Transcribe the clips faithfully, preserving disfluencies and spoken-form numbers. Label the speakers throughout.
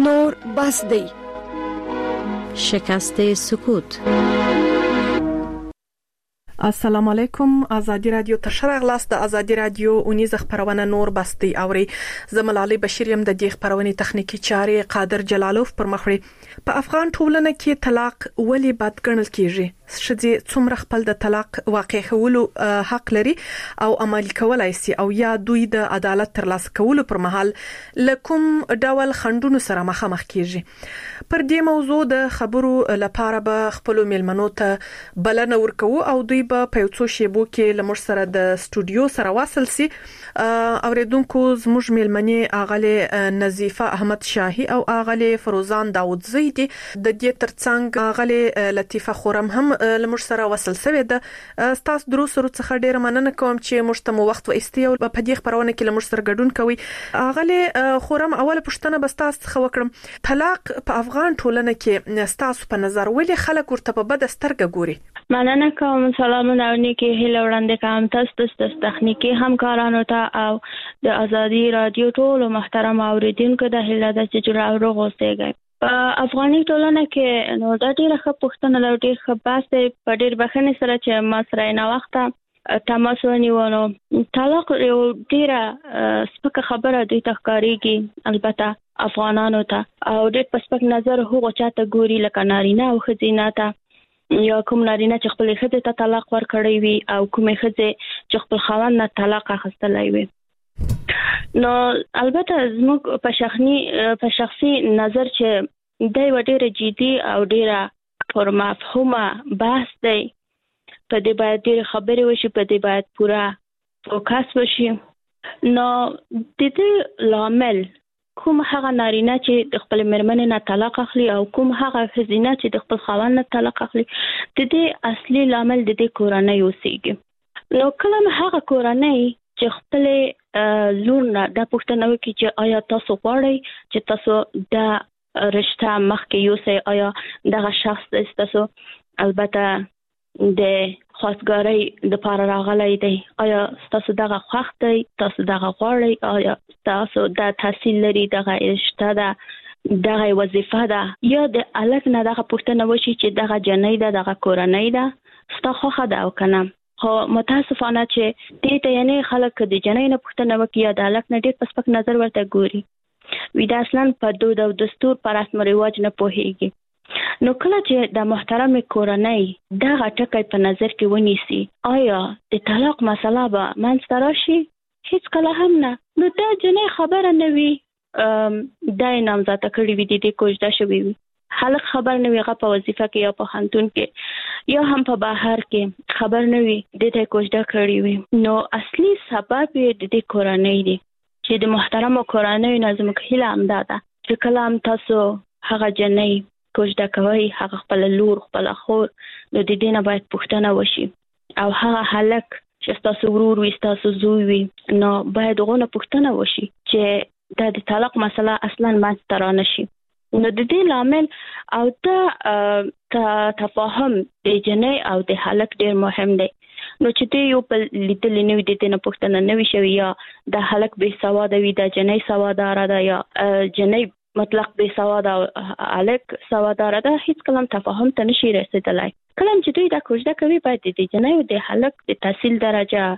Speaker 1: نور بس دی.
Speaker 2: شکست سکوت.
Speaker 3: السلام علیکم. آزادی رادیو ته شرغلاس د آزادی رادیو اونیز خبرونه نور بستی اوري. زملالي بشیر يم د دې خبرونې تخنیکی چارې قادر جلالوف پر مخړي. په افغان ټولنه کې طلاق ولی بد ګڼل کیږي؟ شذې څومره خپل د طلاق واقع کولو حق لري او عملي کولای شي او یا دوی د عدالت ترلاسه کولو پر مهال لکم ډول خندونو سره مخامخ کیږي؟ پر دې موضوع د خبرو لپاره به خپل میلمنو ته بلنه ورکو او دوی به په یو څو شیبو کې لمر سره د استودیو سره واصل سي. اوریدونکو زموږ میلمنې اغله نظیفه احمد شاهي او اغله فروزان داوود زیدی د دې ترڅنګ اغله لطیفه خورم هم لمر سره وصل سوي ده. تاسو درو سره څخه ډیر مننه کوم چې مشتمو وخت و استیو په دې خبرونه کې لمر سره ګډون کوي. اغله خورم اوله پښتنه بس تاسو خو وکړم، طلاق په افغان ټولنه کې تاسو په نظر ولې خلک ورته په بد سترګه ګوري؟
Speaker 4: مننه کوم. سلامونه او نیکی هیله وړاندې کوم تاسو د تخنیکی همکارانو ته او د آزادی رادیو ټول محترم اوریدونکو د هیله د چې جوړ او غوستېږي. په افغاني ټولنه کې نو د ډیره ښه پښتنه لري ډیر ښه باسي په ډیر بخښنې سره چې ما سره نه وخته تماس ونیولو. طلاق یو ډیره سپکه خبره دوی ته ښکارېږي، البته افغانانو ته، او ډیر په سپک نظر هغه چاته ګوري لکه نارینه او ښځینه ته، یا کوم نارینه چې خپل ښځې ته طلاق ورکړی وي او کوم ښځې چې خپل خاوند نه طلاق اخیستلی وي. نو البته زموږ په شخصي په شخصي نظر چې دا یو ډیره جدي او ډیره پر مفهومه بحث دی. په دې باید ډیره خبرې وشي، په دې باید پوره فوکس وشي. نو د دې لامل کوم هغه نارینه چې د خپل مېرمنې نه طلاق اخلي او کوم هغه ښځینه چې د خپل خاوند نه طلاق اخلي، د دې اصلي لامل د دې کورنۍ اوسېږي. نو کله هغه کورنۍ چې خپل لور نه دا پوښتنه وکړي چې آیا تاسو غواړئ چې تاسو دا رشته مخکې یوسئ، آیا دغه شخص تاسو البته د خواستګارۍ د پاره راغلی دی، آیا تاسو دغه خوښ دی، تاسو دغه غواړئ، آیا تاسو دا تحصیل لري، دغه رشته ده، دغه وظیفه ده، یا د الګ نه دغه پوښتنه وشي چې دغه جنۍ ده، دغه کورنۍ ده، ستا خوښه ده او کنه. خو متاسفانه چې دې ته یعنی خلک د جنۍ نه پوښتنه وکړي یا د الګ نه ډېر په سپک نظر ورته ګوري، وي دا اصلا په دود او دستور په رسم او رواج نه پوهیږي. نو کله چې د محترم کورنۍ دغه ټکی په نظر کې ونیسي، آیا د طلاق مسله به منځته راشي؟ هیڅ کله هم نه. نو دا جنۍ خبره نه وي دا یې نامزاده کړې وي، د دې کوژده شوې وي، خلک خبر نه وي، هغه په وظیفه کې یا په خانتون کې یا هم په بهر کې خبر نه وي، د دې کوژده کړې وي. نو اصلي سبب یې د دې کورنۍ دی چې د محترم کورنۍ نه زموږ هیله همدا ده چې کله هم تاسو هغه جنۍ کوژده کوي، هغه خپل لور، خپل خور، نو د دې نه باید پوښتنه وشي، او هغه هلک چې تاسو ورور وي، تاسو زوی وي، نو باید غوونه پوښتنه وشي چې دا د طلاق مسله اصلا منځته رانه شي. نو د دې لامل او دا تفاهم د جنۍ او د هلک ډیر مهم دی. نو چې دوی یو په لیدلې نه وي، د دې نه پوښتنه نه وي شوې، یا د هلک بې سواده وي، د جنۍ سواداره ده، یا جنۍ مطلق بې سواده او هلک سواداره ده، هیڅ کله هم تفاهم ته نشي رسېدلی. کله چې دوی دا کوژده کوي، باید د جنۍ او د هلک د تحصیل درجه،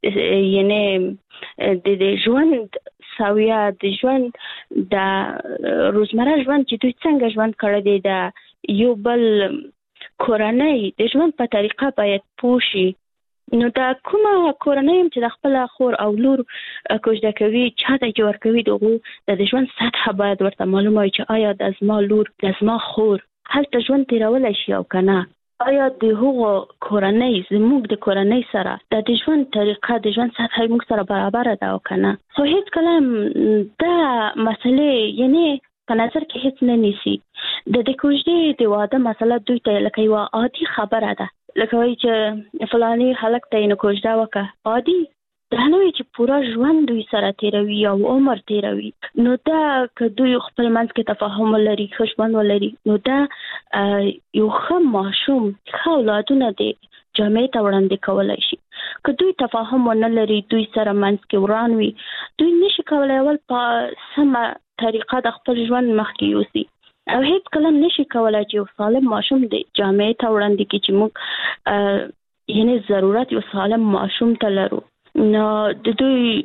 Speaker 4: یعنی د ژوند سویه، د ژوند د روزمره ژوند چې دوی څنګه ژوند کړی دی، د یو بل کورنۍ د ژوند په طریقه باید پوه شي. نو دا کومه کورنۍ هم چې د خپل خور او لور کوژده کوي، چاته چې ورکوي، دغه د ژوند سطحه باید ورته معلومه وي چې آیا د زما لور، د زما خور هلته ژوند تیرولی شي او که نه، آیا د هغو کورنۍ زموږ د کورنۍ سره د د ژوند طریقه، د ژوند سطحه موږ سره برابره ده او که نه. خو هیڅ کله دا مسئلې یعنی په نظر کې هیڅ نه نیسي. د دې کوژدې د واده مسله دوی ته لکه یوه عادي خبره ده، لکه وایي چې فلاني هلک ته یې نو کوژده وکړه، عادي. دا نه وي چې پوره ژوند دوی سره تیروي او عمر تیروي. نو دا که دوی خپل منځ کې تفاهم ولري، ښه ژوند ولري، نو دا یو ښه ماشوم، ښه اولادونه دی جامعې ته وړاندې کولی شي. که دوی تفاهم ونه لري، دوی سره منځ کې وران وي، دوی نشي کولی اول په سمه طریقه د خپل ژوند مخکې یوسي او هیڅ کله نشي کولای چې یو سالم ماشوم د جامعې ته وړاندې کړي چې موږ یعنی ضرورت یو سالم ماشوم ته لرو. نو د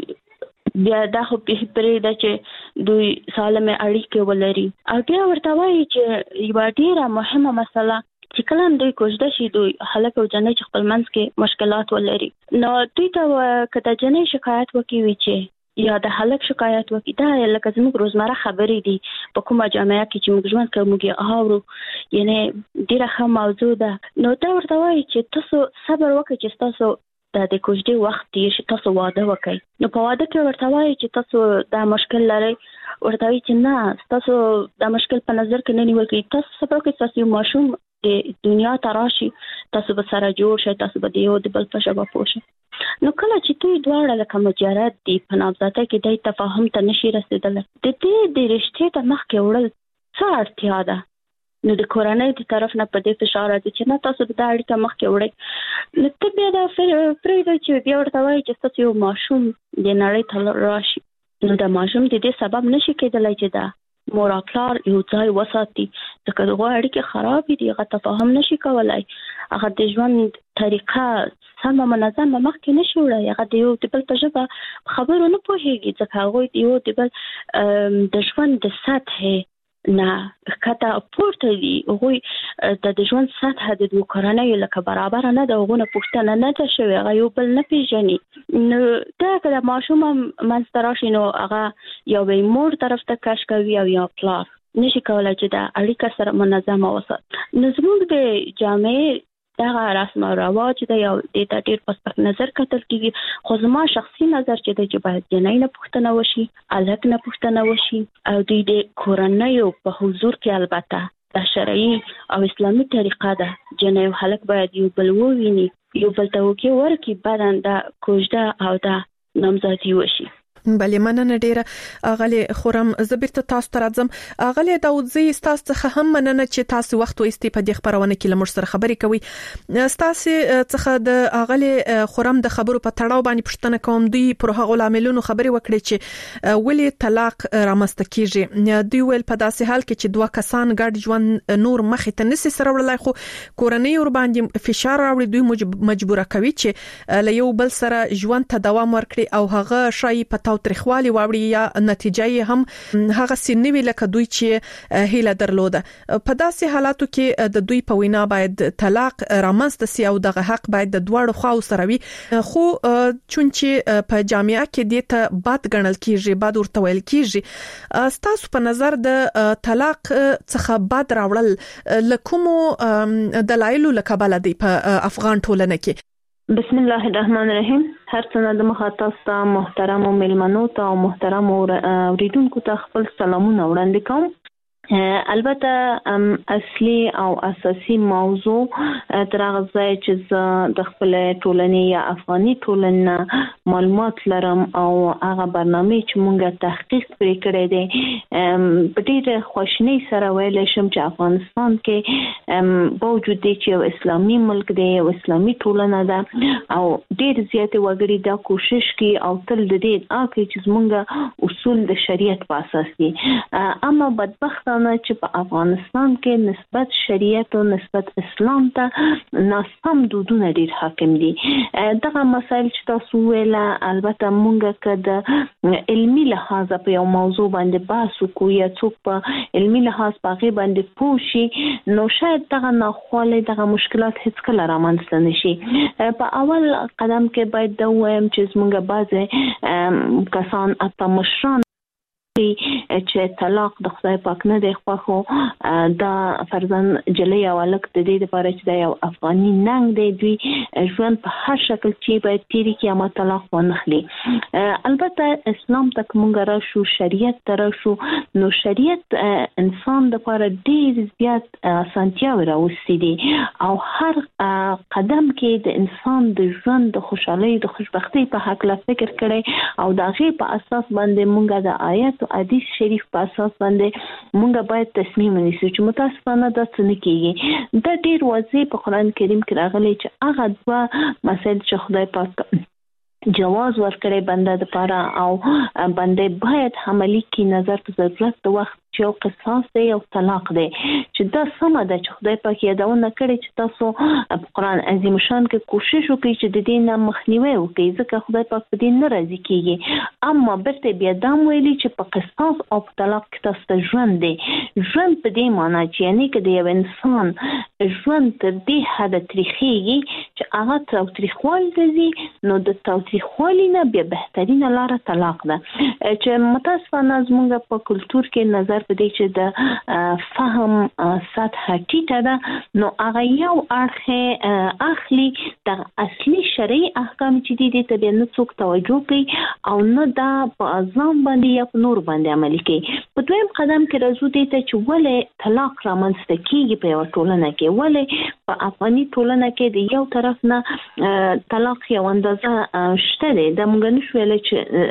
Speaker 4: دوی بیا دا خو په پرېږده چې دوی سالمه اړیکې ولري او بیا ورته وایي چې یوه ډېره مهمه مسله چې کله دوی کوژده شي دوی هلک او جنۍ چې خپل منځ کې مشکلات ولري نو دوی ته که د جنۍ شکایت وکړي چې یا د هلک شکایت وکړي دا لکه زموږ روزمره خبرې دي په کومه جامعه کې چې موږ ژوند کوو موږ یې اورو یعنی ډېره ښه موضوع ده. نو دا ورته وایي چې تاسو صبر وکړئ چې ستاسو د د کوژدې وخت تېر شي تاسو واده وکړئ. نو په واده کې ورته وایي چې تاسو دا مشکل لرئ ورته وایي چې نه تاسو دا مشکل په نظر کې نه نیول کړئ تاسو صبر وکړئ تاسو یو ماشوم د دنیا ته راشي تاسو به سره جوړ شئ تاسو به د یو د بل په ژبه پوه شئ. نو کله چې دوی دواړه لکه مجرد دي په نامزدۍ کې دی تفاهم ته نشي رسېدلی د دې د رشتې ته مخکې وړل څه اړتیا ده. نو د کورنۍ د طرف نه په دې فشار راځي چې نه تاسو به دا اړیکه مخکې وړئ. نو ته بیا دا پرېږده چې بیا ورته وایي چې ستاسو یو ماشوم د نړۍ ته راشي نو د ماشوم د دې سبب نشي کېدلی چې دا مور او پلار یو ځای وساتي ځکه د هغوی اړیکې خرابې دي هغه تفاهم نشي کولای هغه د ژوند طریقه سمه منظمه مخکې نشي وړی هغه د یو د بل په ژبه خبرو نه پوهېږي ځکه هغوی د یو د بل د ژوند د سطحې نه ښکته پورته دي هغوی د ژوند سطحه د دوی کورنیو لکه برابره نه ده هغو نه پوښتنه نه ده شوې هغه یو بل نه پېژني. نو دا که د ماشوم هم منځته راشي نو هغه یا به یې مور طرف ته کش کوي او یا پلار نشي کولای چې دا اړیکه سره منظمه وساتي. نو زموږ د جامعې دغه رسم او رواج دی او دې ته ډېر په سپک نظر کتل کېږي خو زما شخصي نظر چې دی چې باید جنۍ نه پوښتنه وشي هلک نه پوښتنه وشي او دوی د کورنیو په حضور کې البته دا شرعي او اسلامي طریقه ده جنۍ او هلک باید یو بل وویني یو بل ته وکړي ورکړي بعداً دا کوژده او دا نامزادي وشي.
Speaker 3: بلې مننه ډیره اغلی خورم زبرته تاسو ته راځم اغلی داودزی تاسو څخه هم مننه چې تاسو وخت وایستې په دې خبرونه کې لمر سره خبرې کوي تاسو څخه د اغلی خورم د خبرو په تړاو باندې پوښتنه کوم دوی پر هغه عاملونو خبرې وکړي چې ولې طلاق رامنځته کیږي دوی ول په داسې حال کې چې دوه کسان ګډ ژوند نور مخې ته نسی سره وړلای خو کورنۍ ور باندې فشار راوړي دوی مجبوره کوي چې له یو بل سره ژوند ته دوام ورکړي او هغه شای په تاوتریخوالي واوړي یا نتیجه هم هغه سینوي لکه دوی چې هیله درلوده په داسې حالاتو کې د دوی په وینا باید طلاق رامنځته سي او دغه حق باید د دواړو خواو سره وي خو چونچې په جامعه کې د ته بد ګڼل کیږي بد ورته ویل کیږي ستاسو په نظر د طلاق څخه بد راوړل لکومو دلایلو لکبل دی په افغان ټولنه کې.
Speaker 1: بسم الله الرحمن الرحیم. هر څنګه د مخاطب محترم او ملمنو ته او محترم اوریدونکو ته خپل سلامونه وړاندې کوم. البته اصلي او اساسي موضوع تر هغه ځای چې د خپل ټولنې یا افغاني ټولنې معلومات لرم او هغه برنامه چې مونږه تحقیق پرې کړی دی په ډېر خوشنۍ سره ویل شم چې افغانستان کې باوجود دی چې یو اسلامي ملک دی یو اسلامي ټولنه ده او ډېر زیات وګړي دا کوشش کوي او تل د دې ادعا کوي چې زمونږ اصول د شریعت په اساس دي اما بدبخت چې په افغانستان کې نسبت شریعت او نسبت اسلام ته ناسم دودونه ډېر حاکم دي. دغه مسایل چې تاسو ویل البته مونږه کده علمي لحاظ په یو موضوع باندې بحث وکړو یا څوک په علمي لحاظ په هغه باندې پوه شي نو شاید دغه ناخواله دغه مشکلات هیڅ کله رامنځته نشي. په اول قدم کې باید دا وایم چې زمونږ بعضې کسان اته مشران چې طلاق د خدای پاک نه دی خو دا فرضاً جلی او الک د دې لپاره چې دا یو افغاني ننګ دی دوی ژوند په هر شکل چې باید تیری کې اما طلاق ونخلي. البته اسلام تک مونږ راشو شریعت ته راشو نو شریعت انسان د لپاره ډېر زیات اسانتیاوې راوستي دي او هر قدم کې د انسان د ژوند د خوشحالۍ د خوشبختۍ په هکله فکر کړي او د هغې په اساس باندې مونږ د آیت حدیث شریف په اساس باندې مونږ باید تصمیم ونیسو چې متاسفانه دا څه نه کیږي. دا ډېر واضح په قرآن کریم کې راغلی چې هغه دوه مسایل چې خدای پاک جواز ورکړي بنده د پاره او بنده باید عملی کی نظر په ضرورت د وخت چې یو قصاص دی او طلاق دی چې دا سمه ده چې خدای پاک یادونه کړي چې تاسو په قرآن عظیم شان کې کوشش وکړئ چې د دې نه مخنیوي وکړئ ځکه خدای پاک په دې نه راضي کیږي اما برته بیا دا ویلي چې په قصاص او په طلاق کې تاسو ته ژوند دی ژوند په دې معنی چې یعنی کې د یو انسان ژوند تر دې حد تریخیږي چې هغه تاوتریخوالي دي نو د تاوتریخوالي نه بیا بهترینه لاره طلاق ده چې متاسفانه زموږ په کلچر کې نظر په دې چې د فهم سطح ټیټه ده نو هغه یو اړخ اخلي د اصلي شرعي احکام چې دي د تبع نه څوک توجه کوي او نه دا په ځان باندې یا په نور باندې عملي کوي په دویم قدم کې راځو دې ته چې ولې طلاق رامنځته کیږي په یو ټولنه کې ولې په افغاني ټولنه کې د یو طرف نه طلاق یو اندازه شته دی د موږ نشو ویل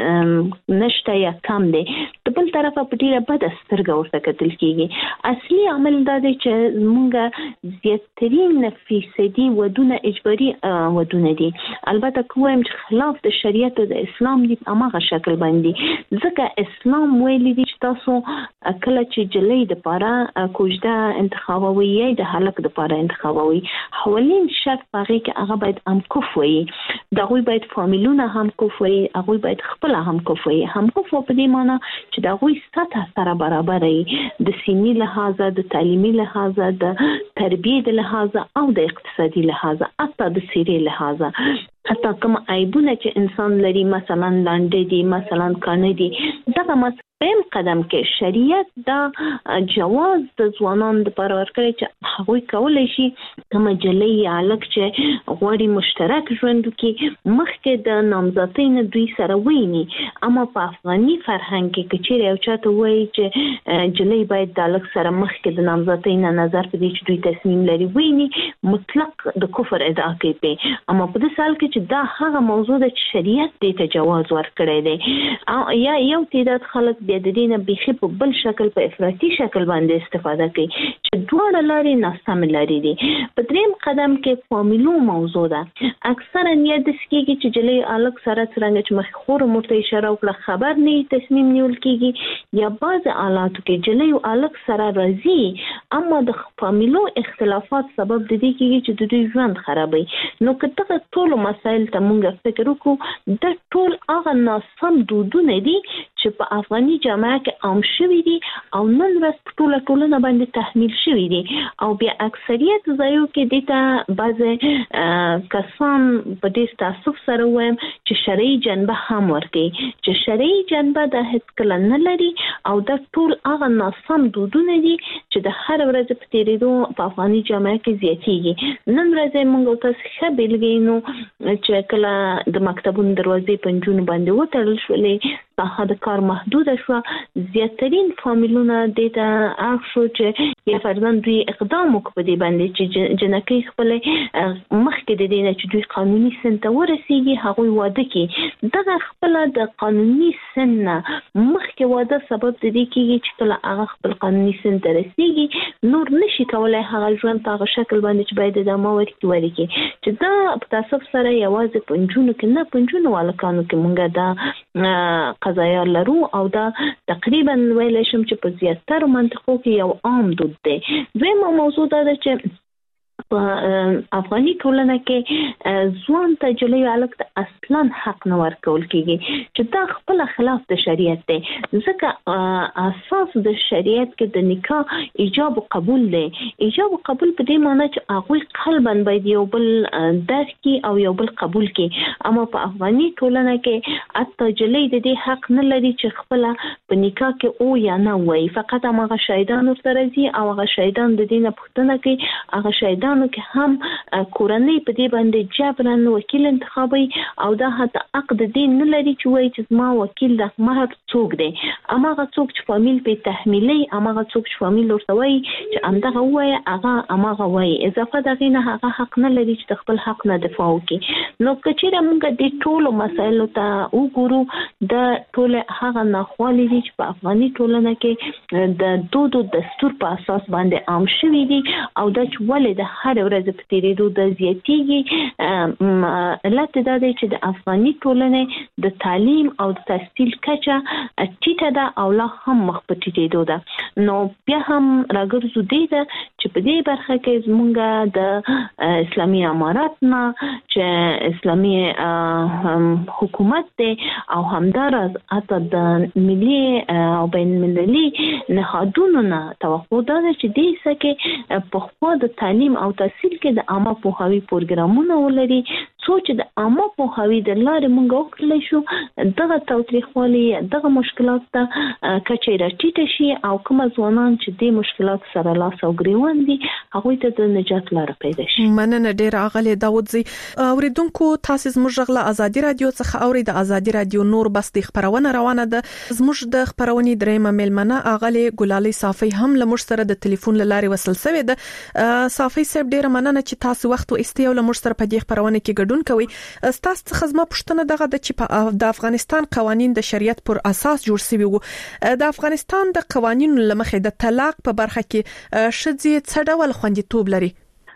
Speaker 1: چې نشته یا کم دی د بل طرفه په ډیره بده سترګه ورته کتل کیږي اصلي عمل دا دی چې موږ زیاترین فیصدي ودونه اجباري ودونه دي البته کوم چې خلاف د شریعت او د اسلام دی په هغه شکل باندې ځکه اسلام ویلي دی چې تاسو کله چې جلې د پاره کوجده انتخابوي یا د حلق د پاره انتخابوي حوالین شرط پاره کې هغه باید هم کوفوي دغه باید فامیلونه هم کوفوي هغه باید خپل هم کوفوي هم کوفو په دې معنی چې دغه سطح سره برابر وي د سیمې لحاظه د تعلیمي لحاظه د تربیې لحاظه او د اقتصادي لحاظه حتی د سیرې لحاظه حتی کوم عیبونه چې انسان لري مثلا لاندې دي مثلا کانه دي دغه پم قدم کې شریعت دا جواز د ځوانانو لپاره ورکړي چې هغوی کولای شي کوم جلې الک چې غوړي مشترک ژوند کې مخکې د نامزدۍ نه دوی سره ویني اما په افغاني فرهنګ کې کچېر یو چاته وایي چې جلې باید د الک سره مخکې د نامزدۍ نه نظر په دې چې دوی تصمیم لري ویني مطلق د کفر ادعا کوي اما په دې سال کې چې دا هغه موضوع د شریعت د تجاوز ورکړي دي یا یو تعداد خلک بیا د دې نه بيخي په بل شکل په افراطي شکل باندې استفاده کوي چې دواړه لارې ناسم لارې دي په دریم قدم کې فامیلو موضوع ده اکثرا یا د سکیږي چې جلې الګ سره څنګه چې مخ خور مرته اشاره وکړه خبر نه تصمیم نیول کیږي یا بعض حالاتو کې جلې او الګ سره راځي اما د فامیلو اختلافات سبب د دې کیږي چې د دوی ژوند خرابوي نو کته ټول مسایل ته مونږ فکر وکړو د ټول هغه ناسم دودونه دي چې په افغاني جامعه کې عام شوي دي او نن ورځ ټوله ټولنه باندې تحمیل شوي دي او بیا اکثریت ځایو کې د تا بعض کسان په دې تاسف سره وایم چې شرعي جنبه هم ورکي چې شرعي جنبه د هیڅ کله نه لري او د ټول هغه ناسم دودونه دي چې د هر ورځ په تیریدو په افغاني جامعه کې زیاتېږي نن ورځ موږ تاسو ښه بیلګې نو چې کله د مکتبونو دروازې پنځونه باندې وتړل شولې ساحه د کار محدود شو زیاترین فامیلونه د ته اخشو چې یا فرضاً دوی اقدام وکړي د باندې چې جنکې خپل مخکې د دې چې دوی قانوني سن ته ورسیږي هغه واده کوي دغه خپل د قانوني سن مخکې واده سبب د دې کېږي چې کله هغه خپل قانوني سن ته رسیږي نور نشي کولای هغه ژوند په هغه شکل باندې چې باید د ماور کې ورکی چې دا په تاسف سره یوازې پنځونو کې نه پنځونو والکانو کې مونږه دا قضایا لرو او دا تقریبا ویل شم چې په زیاتره منطقو کې یو عام دود دی دویمه موضوع دا ده چې په افغاني ټولنه کې ځوان ته جلې الګ ته اصلا حق نه ورکول کیږي چې دا خپل خلاف د شریعت دی ځکه اساس د شریعت کې د نکاح ایجاب او قبول دی ایجاب او قبول په دې معنی چې هغه قلبا باید یو بل درک کی او یو بل قبول کی اما په افغاني ټولنه کې اته جلې د دې حق نه لري چې خپل په نکاح کې او یا نه وای فقط هغه شهیدان سره دي او هغه شهیدان د دینه پښتنه کوي هغه شهیدان نو کې هم کورنۍ په دې باندې جبرن وکیل انتخابي او دا حتی عقد دین نه لري چې وایي چې ما وکیل د مهر څوک دی اما هغه څوک چې فامیل په تحمیلي اما هغه څوک چې فامیل ورته وایي چې همدغه وایي هغه اما هغه وایي اضافه دغه نه هغه حق نه لري چې خپل حق نه دفاع وکړي نو کچېره موږ د ټولو مسایلو ته وګورو د ټول هغه ناخوالې دي چې په افغاني ټولنه کې د دود او دستور په اساس باندې عام شوي دي او د ولې د هر ورځ په تیریدو د زیاتېږي. علت دا دی چې د افغاني ټولنې د تعلیم او د تحصیل کچه ټیټه ده او لا هم مخ په ټیټېدو ده. نو بیا هم راګرځو دی ده چې په دې برخه کې زمونږ د اسلامي امارات نه چې اسلامي حکومت دی او همدارس حتی د ملي او بین المللي نهادونو نه توقع ده چې دې سکه په خوا د تعلیم او تحصیل کې د عامه پوهاوي پروګرامونه ولري، څو چې د عامه پوهاوي د لارې موږ وکړلی شو دغه تاوتریخوالي دغه مشکلات ته کچه راټیټه شي او کوم ځوانان چې د مشکلات سره لاس او ګریوان دي هغوی ته د نجات لاره پیدا شي.
Speaker 3: مننه ډیره اغلې داودزی. اوریدونکو تاسو زموږ غلا ازادي رادیو څخه اوري د ازادي رادیو نور بس د خبرونه روانه ده. زموږ د خبرونې درېمه ملمنه اغلې ګلالي صافي هم لمر سره د ټلیفون لارې وصل شوې ده. صافي صاحب ډیره مننه چې تاسو وخت او استیو لمر سره په دې خبرونه کې ګډون کوي. تاسو څخه زما پوښتنه دغه د چې د افغانستان قوانين د شریعت پر اساس جوړ شوي وو. د افغانستان د قوانینو لمخې د طلاق په برخه کې شذې څه ډول خوندیتوب لري؟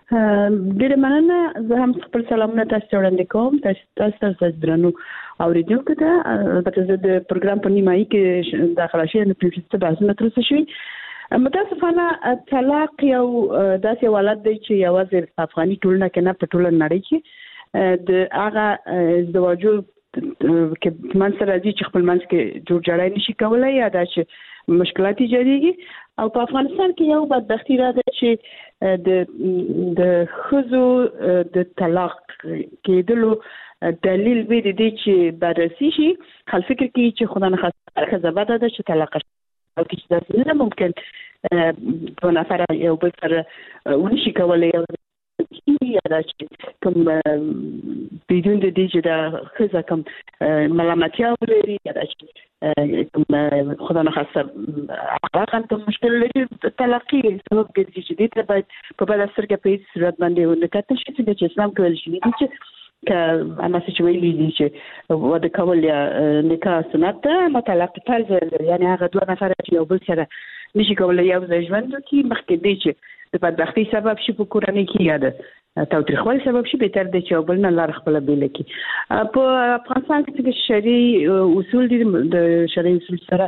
Speaker 2: ډیره مننه. زه هم خپل سلامونه تاسو ته وړاندې کوم. تاسو تاسو درنو اوریدونکو ته البته زه د پروګرام په نیمایي کې داخله شوم نو په څه بحثونه ترسره شوي. متاسفانه طلاق یو داسې ولادت دی چې یوازې افغاني ټولنه کې نه په ټوله نړۍ کې د هغه ازدواجو کې من سره راځي چې خپل منځ کې جوړ جړای نشي کولای یا دا چې مشکلات ایجادېږي. او په افغانستان کې یو بدبختي را ده چې د د ښځو د طلاق کېدلو دلیل به د دې چې بررسي شي خلک فکر کوي چې خدای نه خاصه ښځه بده ده چې طلاق شي او چې دا نه ممکن په نفر یو بل سره ونشي کولای یا دا چې کوم بدون د دې چې دا ښځه کوم ملامتیا ولري یا دا چې کوم خدای نه خاصه هغه کوم مشکل لري طلاقي سبب ګرځي چې دې ته باید په بل سترګه په هیڅ صورت باندې ونکتل شي چې اسلام کوي چې دې چې که اما چې ویلي دي چې واده کول یا نکاح سنت ده اما طلاق فرض یعنی هغه دوه نفر چې یو بل سره نشي کولای یو ځای ژوند وکړي مخکې دی چې د بدبختي سبب شي په کورنۍ کې یا د تاوتریخوالي سبب شي بهتر دی چې یو بل نه لار خپله بیله کړي. په افغانستان کې چې شرعي اصول دي د شرعي اصول سره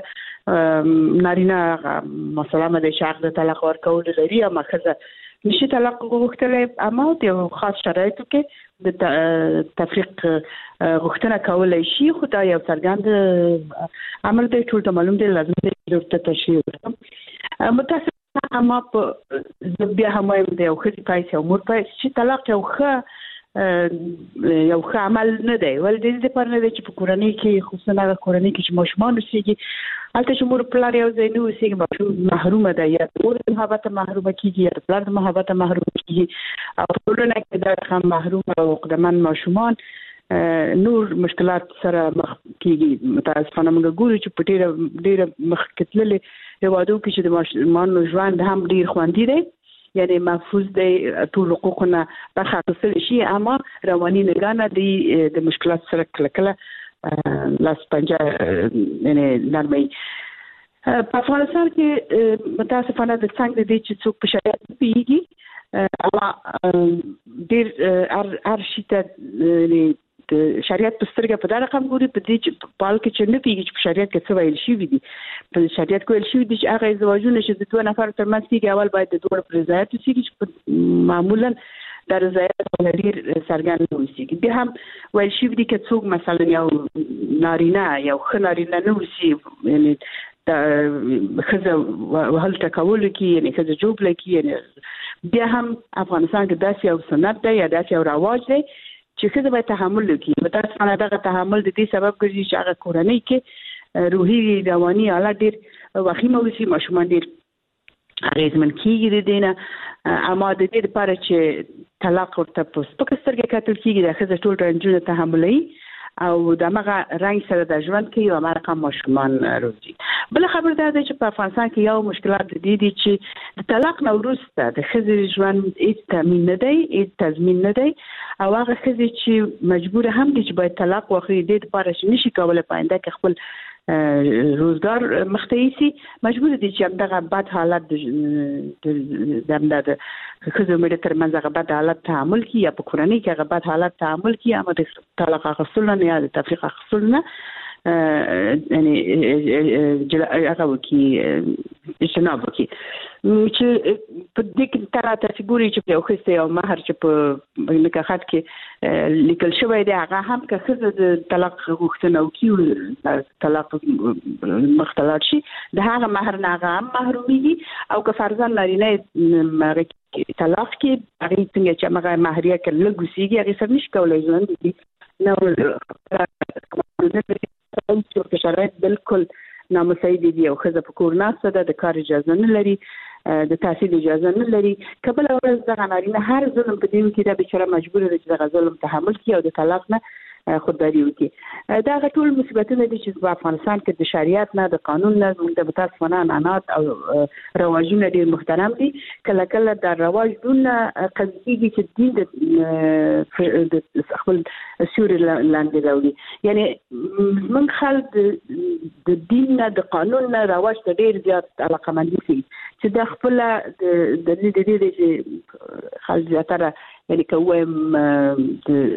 Speaker 2: نارینه مثلا د شاق د طلاق ورکول لري اما ښځه نشي طلاق غوښتلی اما د خاص شرایطو کې د تفریق غوښتنه کولای شي خو دا یو څرګند عمل دی ټول ته معلوم دی لازم دی ورته تشریح وکړم. متاسفانه اما په بیا هم وایم د یو ښځې پایس یو مور پایس چې طلاق یو ښه یو ښه عمل نه دی ولې د دې لپاره نه دی چې په کورنۍ کې خصوصا هغه کورنۍ کې چې ماشومان اوسېږي هلته چې مور پلار یو ځای نه اوسېږي ماشوم محرومه ده یا د مور د محبته محرومه کېږي یا د پلار د محبته محرومه کېږي او په ټولنه کې دا هم محروم او عقدمن ماشومان نور مشکلات سره مخ کېږي. متاسفانه موږ ګورو چې په ډېره ډېره مخکې تللې هېوادو کې چې د ماشومانو ژوند هم ډېر خوندي دی یعنی محفوظ دی ټول حقوقونه برخه اخیستل شي اما رواني نگرانه دی د مشکلات سره کله کله لاس پنجه یعنی نرمي. په افغانستان کې متاسفانه د څنګه د دې چې څوک په شریعت پیږي اما ډېر هر شي ته د شریعت په سترګه په دا رقم ګوري په دې چې په حال کې چې نه پیږي چې په شریعت کې څه ویل شوي دي. په شریعت کې ویل شوي دي چې هغه ازدواجونه چې د دوه نفرو ترمنځ کېږي اول باید د دواړو په رضایت وسیږي چې معمولا د رضایت ډېر څرګند نه اوسېږي. بیا هم ویل شوي دي که څوک مثلا یو نارینه یو ښه نارینه نه اوسي یعنې د ښځه وهل ټکولو کې یعنې ښځه جوبله کې یعنې بیا هم افغانستان کې داسې یو سنت دی یا داسې یو رواج دی چې ښځه باید تحمل وکړي. متاسفانه دغه تحمل د دې سبب ګرځي چې هغه کورنۍ کې روحي رواني حالت ډېر وخیمه اوسي ماشومان ډېر اغېزمن کېږي د دې نه اما د دې لپاره چې طلاق ورته په سپکه سترګه کتل کېږي د ښځه ټول رنجونه تحملوي او د هغه رنګ سره د ژوند کې یو مرقه ماشومان روزي. بل خبر دا دی چې په افغانستان کې یو مشکلات دي دي چې د طلاق نه وروسته د ښځې ژوند هیڅ تامین نه دی هیڅ تضمین نه دی او هغه ښځې چې مجبور هم دي چې باید طلاق واخلي د دې لپاره چې نشي کولی په آینده کې خپل روزګار مخته یسي مجبور دي چې دغه بد حالت د د خزو مې ترمنځ هغه بد حالت تعامل کی یا په کورنۍ کې هغه بد حالت تعامل کی اما د طلاق غوښتل نه یا د تفریق غوښتل نه یعنی هغه وکي اجتناب وکي چې په دې کې تر تاسو ګوري چې په خوسته او مہر چې په نکاحات کې لیکل شوی دی هغه هم که خزه د طلاق غوښتنه وکي طلاق مختلط شي د هغه مہر نه هغه هم محرومي او که فرضاً نارینه طلاق کې هغه څنګه چې هغه مہریه کې لګوسیږي هغه سره نشي کولای ژوند دي نو چې شرایط بالکل نامساعد دي او خزه په کور ناسته ده د کار اجازه نه لري د تحصیل اجازه نه لري کبل ورځ د غنارینه هر ظلم په دې کې د بشره مجبور دي چې د ظلم تحمل کوي او د طلاق نه خودداري وکړي دا ټول مصیبتونه دي چې په افغانستان کې د شریعت نه د قانون نه د متاسفانه عنعنات او رواجونه ډیر محترم دي کله کله د رواج دون قضیه چې دین د خپل سوري لاندې راوړي یعنی من خلک د دین نه د قانون نه رواج ته ډیر زیات علاقمندي سي چې د خپل د دې د دې چې خلک زیاتره یعنی کوم د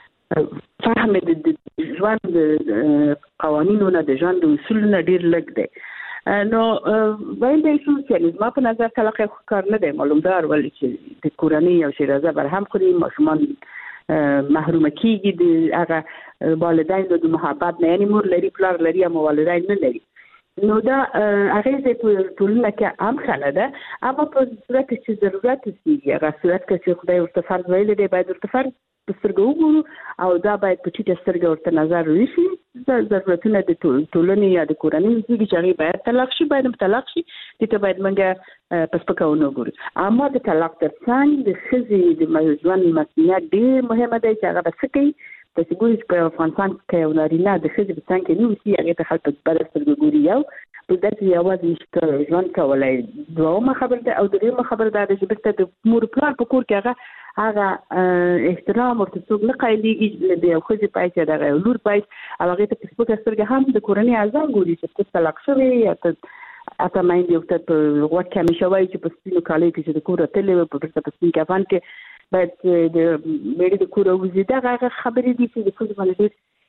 Speaker 2: فهم د ژوند د قوانینو نه د ژوند د اصولو نه ډیر لږ دی نو وایي د سوسیالیزم په نظر طلاق کار نه دی معلومدار ولې چې د کورنۍ او شیرازه برهم خوري ماشومان محروم کیږي د هغه والدینو د محبت نه یعنی مور لري پلار لري او والدین نه لري نو دا هغه د ټولنه کې عام خاله ده اما په صورت چې ضرورت کیږي هغه صورت کې خدای ورته فرض ویل دی باید ورته فرض سترګو وګورو او دا باید په ټیټه سترګه ورته نظر وشي د ضرورتونو د ټولنې یا د کورنۍ چې هغه باید طلاق شي باید طلاق شي دته باید منګه پس پکاونه وګورو اما د طلاق ترڅنګ د خزي د ژوند مسؤلیت ډېر مهمه ده چې هغه بس کوي تاسو ګورئ په افغانستان کې یو نارینه د خزي په څنګه کې نو چې هغه ته خلک په بل سترګو ګوري یو په داسې یوازې نشته ژوند کولای دوه خبر ده او درېمه خبر ده چې بس د مور پلار په کور کې هغه هغه احترام ورته څوک نه قایلېږي د یو ښځې پای چې دغه لور پای او هغې ته په سپکه سترګه هم د کورنۍ اعضا ګوري چې ته طلاق شوې یا ته اته مایندې ورته په غوږ کې همیشه وایي چې په سپینو کالیو کې چې د کور تللی وه په بېرته په سپین کفن کې باید د مېړه د کوره وځي دغه هغه خبرې دي چې د ښځو باندې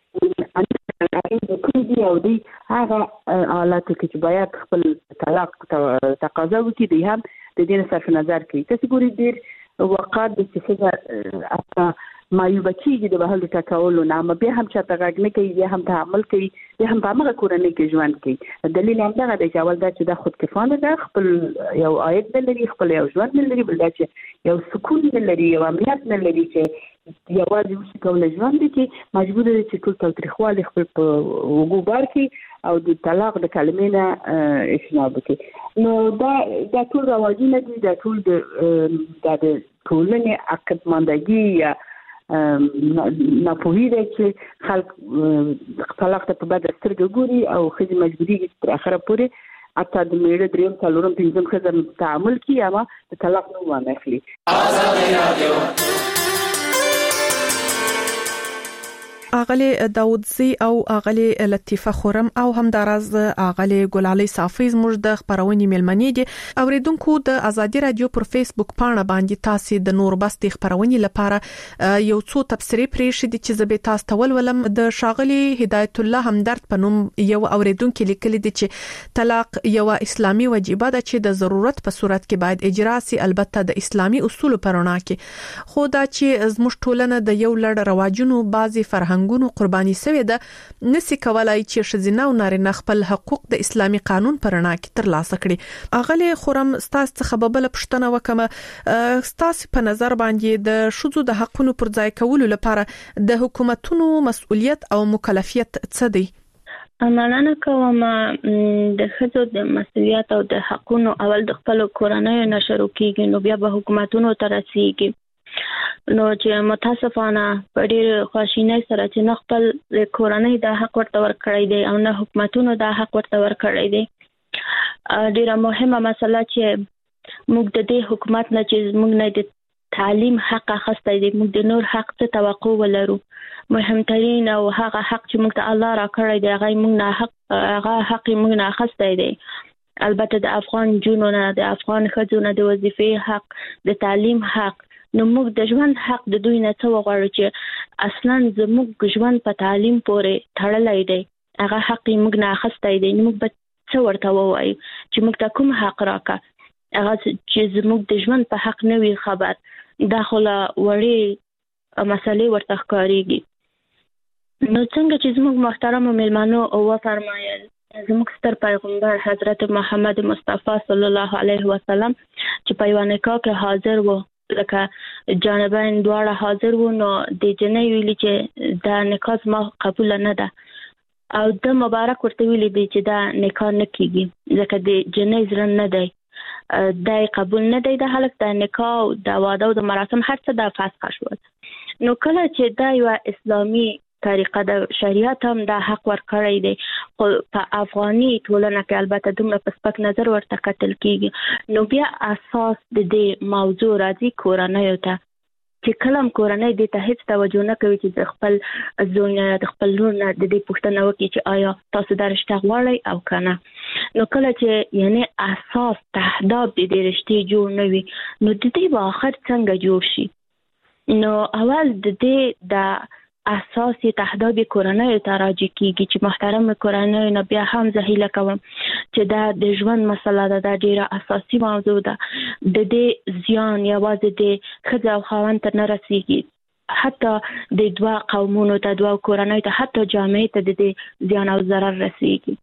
Speaker 2: ډېر د کوم دي او دوی هغه حالاتو کې چې باید خپل طلاق تقاضا وکړي دوی هم د دې نه صرف نظر کوي تاسې ګورئ ډېر وقات د څه څه مایوبه کېږي د بهلو ټاکولو نه اما بیا هم چاته غږ نه کوي بیا هم تحمل کوي بیا هم په همغه کورنۍ کې ژوند کوي دلیل همدغه دی چې اول دا چې دا خودکفانه ده خپل یو عاید نه لري خپل یو ژوند نه لري بل دا چې یو سکون نه لري یو امنیت نه لري چې یوازې وشي کولی ژوند دی چې مجبور دی چې ټول تاوتریخوالي خپل په اوږو بار کړي او د طلاق د کلمې نه اجتناب وکړي نو دا دا ټول رواجونه دي دا ټول د د ټولنې عقدمندګي یا ناپوهي ده چې خلک طلاق ته په بده سترګه ګوري او ښځې مجبورېږي چې تر اخره پورې حتی د مېړه درېیم څلورم پنځم ښځه تعامل کړي اما د طلاق نوم وانخلي. ازادي رادیو
Speaker 3: اغلی داودزی او اغلی لطیفه خورم او همداراز اغلی ګلالي صافي زموږ د خبرونې ملمنې دي اوریدونکو د ازادي رادیو پر فیسبوک پاڼه باندې تاسو د نور بستي خبرونې لپاره یو څو تبصرې پرېښې دي چې زبې تاسو تول ولم د شاغلي هدایت الله همدرد په نوم یو اوریدونکو لیکلي دي چې طلاق یو اسلامي وجیبه ده چې د ضرورت په صورت کې باید اجرا سي البته د اسلامي اصول په رڼا کې خو دا چې زموږ ټولنه د یو لړ رواجونو بازي فرهنګ ګونو قرباني سوي ده نسی کولای چې شزینه او نارینه خپل حقوق د اسلامي قانون پر رڼا کې ترلاسه کړي اغلی خورم ستاسو څخه ببل پښتنه وکم ستاسو په نظر باندې د شذو د حقونو پر ځای کولو لپاره د حکومتونو مسؤلیت او مکلفیت څه دی؟
Speaker 4: مننه کوم د خځو د مسؤلیت او د حقونو اول د خپل کورنۍ نشرو کیږي نو بیا به حکومتونو ته رسیږي نو چې متاسفانه په ډېر خواشینۍ سره چې نه خپل کورنۍ د حق ورته ورکړی دی او نه حکومتونو د حق ورته ورکړی دی ډېره مهمه مسله چې موږ د دې حکومت نه چې موږ نه د تعلیم حق اخیستی دی موږ د نور حق څه توقع ولرو مهمترین او هغه حق چې موږ ته الله راکړی دی هغه موږ نه حق هغه حق موږ نه اخیستی دی البته د افغان جنونو د افغان ښځو د وظیفې حق، د تعلیم حق، نو موږ د ژوند حق د دوی نه څه وغواړو چې اصلا زموږ ژوند په تعلیم پورې تړلی دی، هغه حق یې موږ نه اخیستی دی. نو موږ به څه ورته ووایو چې موږ ته کوم حق راکړه، هغه چې زموږ د ژوند په حق نه وي خبر. دا خو له وړې مسلې ورته ښکارېږي. نو څنګه چې زموږ محترمو میلمنو وفرمایل، زموږ ستر پیغمبر حضرت محمد مصطفی صلی الله علیه وسلم چې په یوه نکاح کې حاضر وو، لکه جانبین دواړه حاضر وو، نو د جنۍ ویلي چې دا نکاح زما قبول نه ده، او د مبارک ورته ویلي دی چې دا نکاح نه کیږي ځکه د جنۍ زړه نه دی، دا قبول نه دی د هلک د نکاح او د واده او د مراسم هر څه د فسخ شول. نو کله چې دا یو اسلامي طریقه د شریعت هم دا حق ورکړی دی، خو په افغاني ټولنه کې البته دومره په سپک نظر ورته کتل کیږي. نو بیا اساس د دې موضوع راځي کورنیو ته، چې کله هم کورنۍ دې ته هیڅ توجه نه کوي چې د خپل زوی نه د خپل لور نه د دې پوښتنه وکړي چې آیا تاسو دا رشته غواړئ او که نه. نو کله چې یعنی اساس تهداب د دې رشتې جوړ نه وي، نو د دې به آخر څنګه جوړ شي؟ نو اول د دې د اساس تهداب کورنۍ ته راجع کیږي چې محترم کورنۍ نه بیا هم زه هیله کوم چې دا د ژوند مسله ده، دا ډیره اساسي موضوع ده. د دې زیان یوازې د ښځې او خاوند ته نه رسیږي، حتی د دوه قومونو ته، دوه کورنۍ ته، حتی جامعې ته د دې زیان او ضرر رسیږي.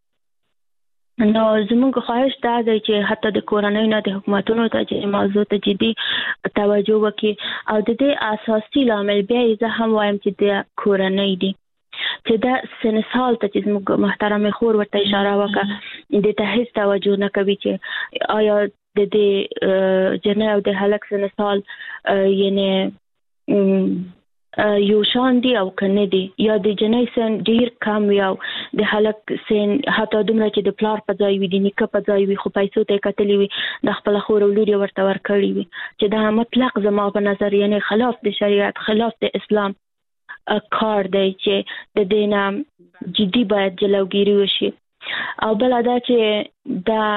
Speaker 4: نو زموږ خواهش دا دی چې حتی د کورنۍ نه د حکومتونو ته چې موضوع ته جدي توجه وکړي، او د دې اساسي لامل بیا یې زه هم وایم چې د کورنۍ دی، چې دا سنسال ته چې زموږ محترم خور ورته اشاره وکړه، د ته هیڅ توجه نه کوي چې آیا د دې جنۍ او د هلک سنسال یعنی یو شان دی او کنه دی، یا د جنۍ سن ډیر کم وي او د هلک سن حتی دومره چې د پلار په ځای وي، د نیکه په ځای وي، خو پیسو ته کتلی وي، د خپل خور او لور ورته ورکړي وي، چې دا مطلق زما په نظر یعنی خلاف د شریعت، خلاف د اسلام کار دی چې د دې نه جدي باید جلوګیری وشي. او بل دا چې دا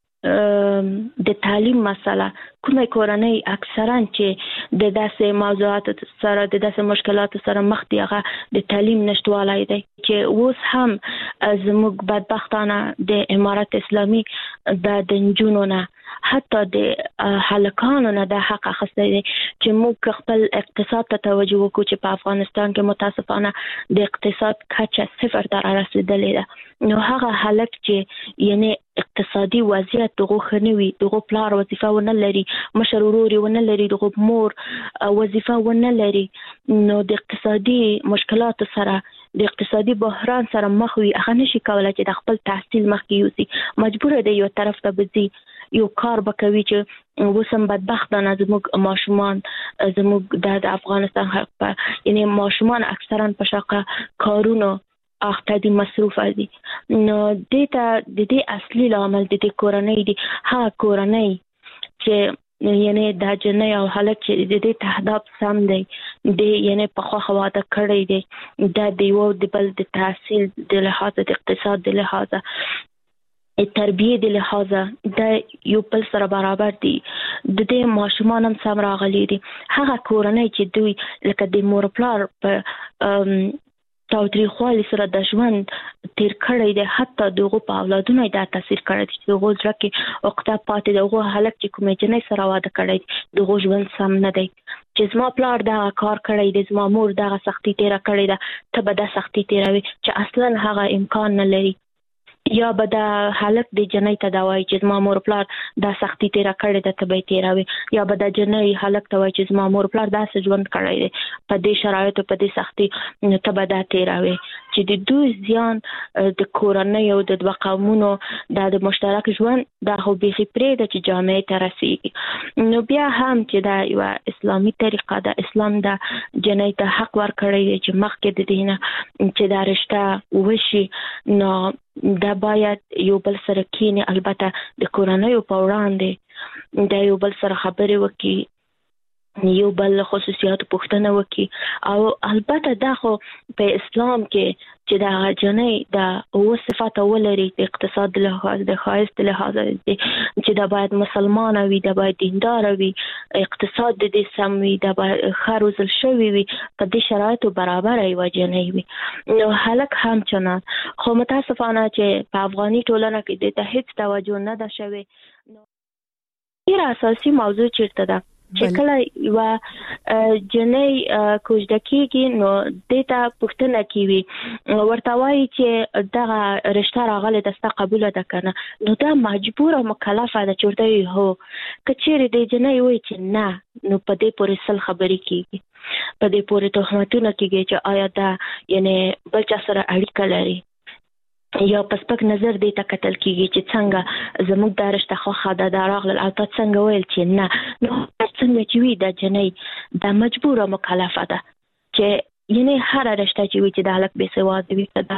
Speaker 4: د تعلیم مسله، کومه کورنۍ اکثرا چې د داسې موضوعاتو سره د داسې مشکلاتو سره مخ دي، هغه د تعلیم نشټوالی دی، چې اوس هم زموږ بدبختانه د امارت اسلامي د نجونو نه حتی د هلکانو نه د حق اخیستی دی چې موږ خپل اقتصاد ته توجه وکړو، چې په افغانستان کې متاسفانه د اقتصاد کچه صفر ته رارسېدلې ده. نو هغه هلک چې یعنی اقتصادي وضعیت دغه ښه نه وي، دغه پلار وظیفه ونه لري، مشر ورور ونه لري، دغه مور وظیفه ونه لري، نو د اقتصادي مشکلاتو سره، د اقتصادي بحران سره مخ وي، هغه نشي کولای چې د خپل تحصیل مخکې یوسي، مجبور دی یو طرف ته بځي، یو کار به کوي چې اوس هم بدبختانه زموږ ماشومان، زموږ د افغانستان حق په یعنی ماشومان اکثرا په شاقه کارونو اخته دي، مصروف دي. نو دې ته د دې اصلي لامل د دې کورنۍ دي، هغه کورنۍ چې یعنی دا جنۍ او هلک چې د دې تهداب سم دی، د یعنی په خوښه واده کړی دی، دا د یو د بل د تحصیل د لحاظه، د اقتصاد د لحاظه، تربیه د لحاظه د یو بل سره برابر دي، د دې ماشومان هم سم راغلي دي. هغه کورنۍ چې دوی لکه د مور پلار په تاوتریخوالي سره د ژوند تیر کړی دی، حتی دغه په اولادونو دا تاثیر کړی دی چې دغه زړه کې عقده پاتې، دغه هلک چې کومې جنۍ سره واده کړی دی دغه ژوند سم نه دی، چې زما پلار دا کار کړی دی، زما مور دغه سختي تیره کړې ده، ته به دا سختي تیروي، چې اصلا هغه امکان نه لري. یا به دا هلک د جنۍ ته دا وایي چې زما مور پلار دا سختي تیره کړې ده، ته به یې تیروي، یا به دا جنۍ هلک ته وایي چې زما مور پلار داسې ژوند کړی دی، په دې شرایطو په دې سختي، ته به دا تیروي، چې د دوی زیان د کورنۍ او د دوه قومونو دا د مشترک ژوند دا خو بیخي پرېږده چې جامعې ته رسېږي. نو بیا هم چې دا یوه اسلامي طریقه ده، اسلام دا جنۍ ته حق ورکړی دی چې مخکې د دې نه چې دا رشته وشي، نو دا باید یو بل سره کینی، البته د کورنیو په وړاندې دا یو بل سره خبرې وکړي، یو بل خصوصیات پوښتنه وکي. او البته دا خو په اسلام کې چې دا جنۍ د او صفات ولري د اقتصاد له د خاص له حاضر دي چې دا باید مسلمان وي، دا باید دیندار وي، اقتصاد دې سم وي، دا باید خروزل شوی وي، په دې شرایطو برابر وي جنۍ وي. نو هلک هم چنان. خو متاسفانه چې په افغاني ټولنه کې د ته هیڅ توجه نه ده شوی. ډیر اساسي موضوع چیرته ده چې کله یو جنۍ کوژده کېږي نو دې ته پوښتنه کوي ورته وایي چې دغه رشته راغلې ده ستا قبوله ده که نه، نو دا مجبوره مکلفه ده چې ورته وایي هو. که چیرې دې جنۍ وایي چې نه، نو په دې پورې سل خبرې کېږي، په دې پورې تهمتونه کېږي چې آیا دا یعنې بل چا سره اړیکه لري، یا په سپک نظر دې ته کتل کېږي چې څنګه زموږ دا رشته خوښه ده دا راغلل او تا څنګه ویل چې نه. نو څنګه چې وي دا جنۍ دا مجبوره مکلفه ده چې یعنې هره رشته چې وي چې د هلک بې سواده وي، که دا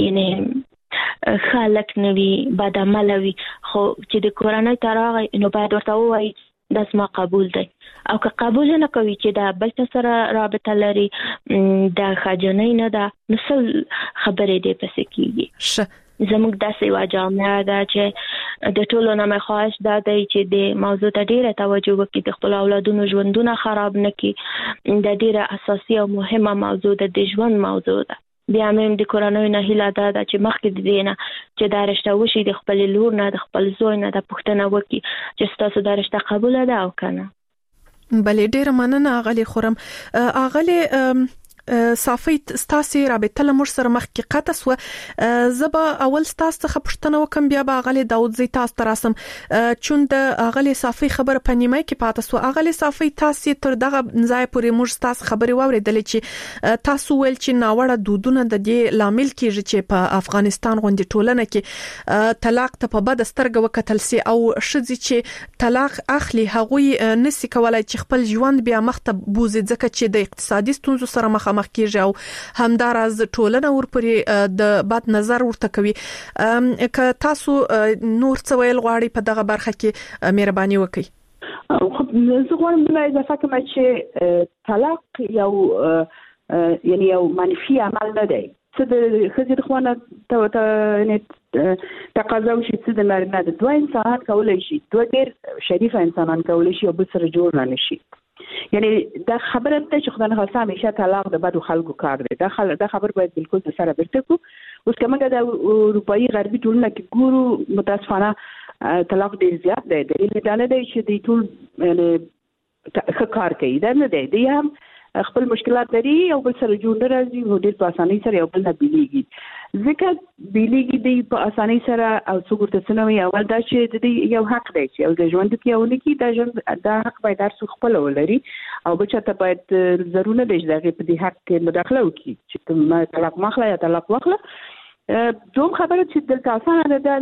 Speaker 4: یعنې ښه هلک نه وي، بد عمله وي، خو چې د کورنۍ ته راغی نو باید ورته ووایي دا زما قبول دی. او که قبول نه کوي چې دا بل څه سره رابطه لري دا ښه جنۍ نه ده، نو څه خبرې دې پسې کېږي. زموږ داسې یوه جامعه ده چې د ټولو نه مې خواهش دا دی چې د موضوع ته ډېره توجه وکړي، د خپلو اولادونو ژوندونه خراب نه کړي. دا ډېره اساسي او مهمه موضوع ده، د ژوند موضوع ده. بیا مې د کورنۍ نه هیله دا ده چې مخکې د دې نه چې دا رشته وشي د خپلې لور نه د خپل زوی نه دا پوښتنه وکړي چې ستاسو دا رشته قبوله ده او که نه.
Speaker 3: بلې ډېره مننه اغلې خورم. اغلې صافي ستاسو رابطه له موږ سره مخکې قطع سو. زبا اول ستاسو څخه پوښتنه وکم بیا به اغلې داود زی تاسو ته راسم چون د اغلې صافي خبره په نیمه کې پاتې سو. اغلې صافي تاسو تر دغه ځای پورې موږ تاسو خبرې واوریدلې چې تاسو ول چې ناوړه دودونه د دې لامل کیږي چې په افغانستان غونډې ټولنه کې طلاق ته په بد سترګه وکتل سي او شذ چې طلاق اخلي هغوی نسی کولای چې خپل ژوند بیا مخته بوزي ځکه چې د اقتصادي ستونزو سره مخ مخ کیږي او همداراز ټولنه ورپورې د بد نظر ورته کوي. که تاسو نور څه ویل غواړئ په دغه برخه کې مهرباني وکړئ.
Speaker 2: خو زه غواړم د اضافه کوم چې طلاق یو یعنی یو منفي عمل نه دی. څه د ښځې خوانه ته نه تقاضا وشي چې د نارینه د دوه انسانان کولای شي، دوه ډېر شریف انسانان کولای شي او بل سره جوړ نه شي. یعنی دا خبره ده چې خدای نه خاصه همیشه طلاق د بدو خلکو کار دی. دا خل دا خبر باید بالکل د سره برته کو. اوس کومه د اروپאי غربي ټولنه کې ګورو متاسفانه طلاق ډیر زیات دی. دلیل دا نه دی چې د ټول یعنی ښه کار کوي، دا نه دی. دی هم خپل مشکلات لري او بل سره جوړ نه راځي او ډیر په اسانۍ سره یو بل نه بیلیږي. ځکه بیلیږي دی په اسانۍ سره او څو ګرته سنوي اول دا چې د یو حق دی چې او د ژوند کې یو لکی دا ژوند دا حق باید هر څوک خپل ولري او بچا ته باید ضروري دی چې دغه په دې حق کې مداخله وکړي چې ته طلاق مخله یا طلاق واخله. دوم خبره چې دلته اسانه ده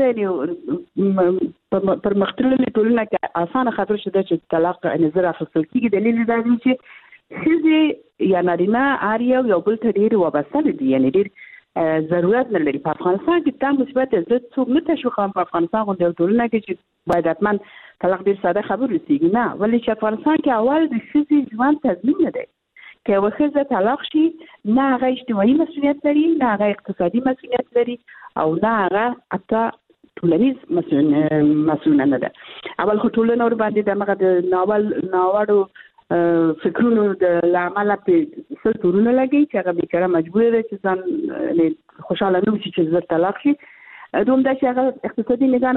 Speaker 2: دی پر مختلفه ټولنه کې اسانه خبره شته چې طلاق نظر اخیستل کیږي. دلیل دا دی چې خزي یا نارینه اړیو یو بل ته ډیر وابسته دي، یعنی ډیر ضرورت نه لري. په افغانستان کې دا مثبت زه څوک نه تشویقوم په افغانستان غونډه ټولنه کې چې باید حتما طلاق ډیر ساده خبر رسیږي نه، ولې چې افغانستان کې اول د خزي ژوند تضمین نه دی. که یو ښځه طلاق شي نه هغه اجتماعي مسؤلیت لري، نه هغه اقتصادي مسؤلیت لري او نه هغه حتی ټولنیز مسؤلیت نه ده. اول خو ټولنه ور باندې دغه د ناول ناوړو فکرونو د لامل په سل تورونه لګي چې هغه بیکاره مجبور دي چې ځان خوشاله نه وي چې زر طلاق شي. دوم دا چې هغه اقتصادي نظام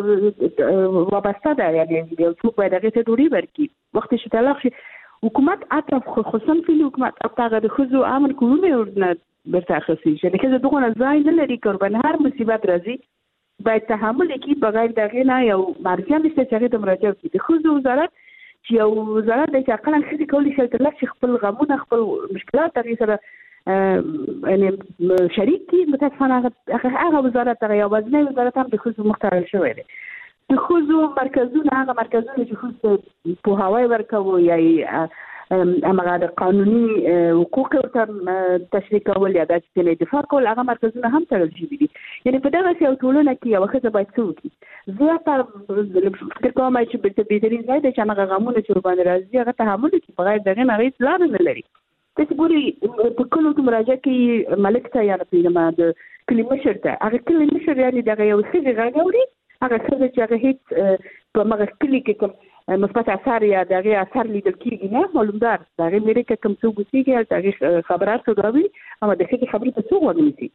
Speaker 2: وابسته ده، یعنی یو څوک باید هغه ته ډوډۍ ورکړي. وخت چې طلاق شي حکومت اطراف خصوصا په حکومت هغه د خزو امن کوونه ورنه برته اخلي چې لکه دغه ځای نه لري قربان هر مصیبت راځي باید تحمل وکړي بغیر دغه نه یو مرجع مست چې د مراجعه کوي. د خزو وزارت چې یو وزارت د عقلان خې کولی شي تر لږ خپل غمونه خپل مشکلات ترې سره یعنی شریک کی متاسفانه هغه وزارت هغه یو وزنه وزارت هم د خصوص مختار شوی دی. د خصوص مرکزونه هغه مرکزونه چې خصوص په هواي ورکوي یا امغه د قانوني حقوق او تشریح کول یا د سپینې دفاع کول هغه مرکزونه هم تړل شوي دي. یعنی په دغه یو ټولنه کې یو ښځه باید څه وکړي. زه تر فکر کوم چې په بهترین ځای د چې هغه غمونه چې باندې راځي هغه تحمل کوي بغیر دغه نه هیڅ لار نه لري. تاسو ګوري په کلو ته مراجعه کوي ملک ته یا په د کلمه شرطه هغه کلمه شرطه یعنی دغه یو څه غاړي هغه څه چې هغه هیڅ په مغه کلی کې کوم مثبت اثر یا دغه اثر لیدل کیږي نه معلومدار دغه مېره کې کوم څه ګوتیږي دغه خبرات کوي اما دغه خبرې په څو ورنيسي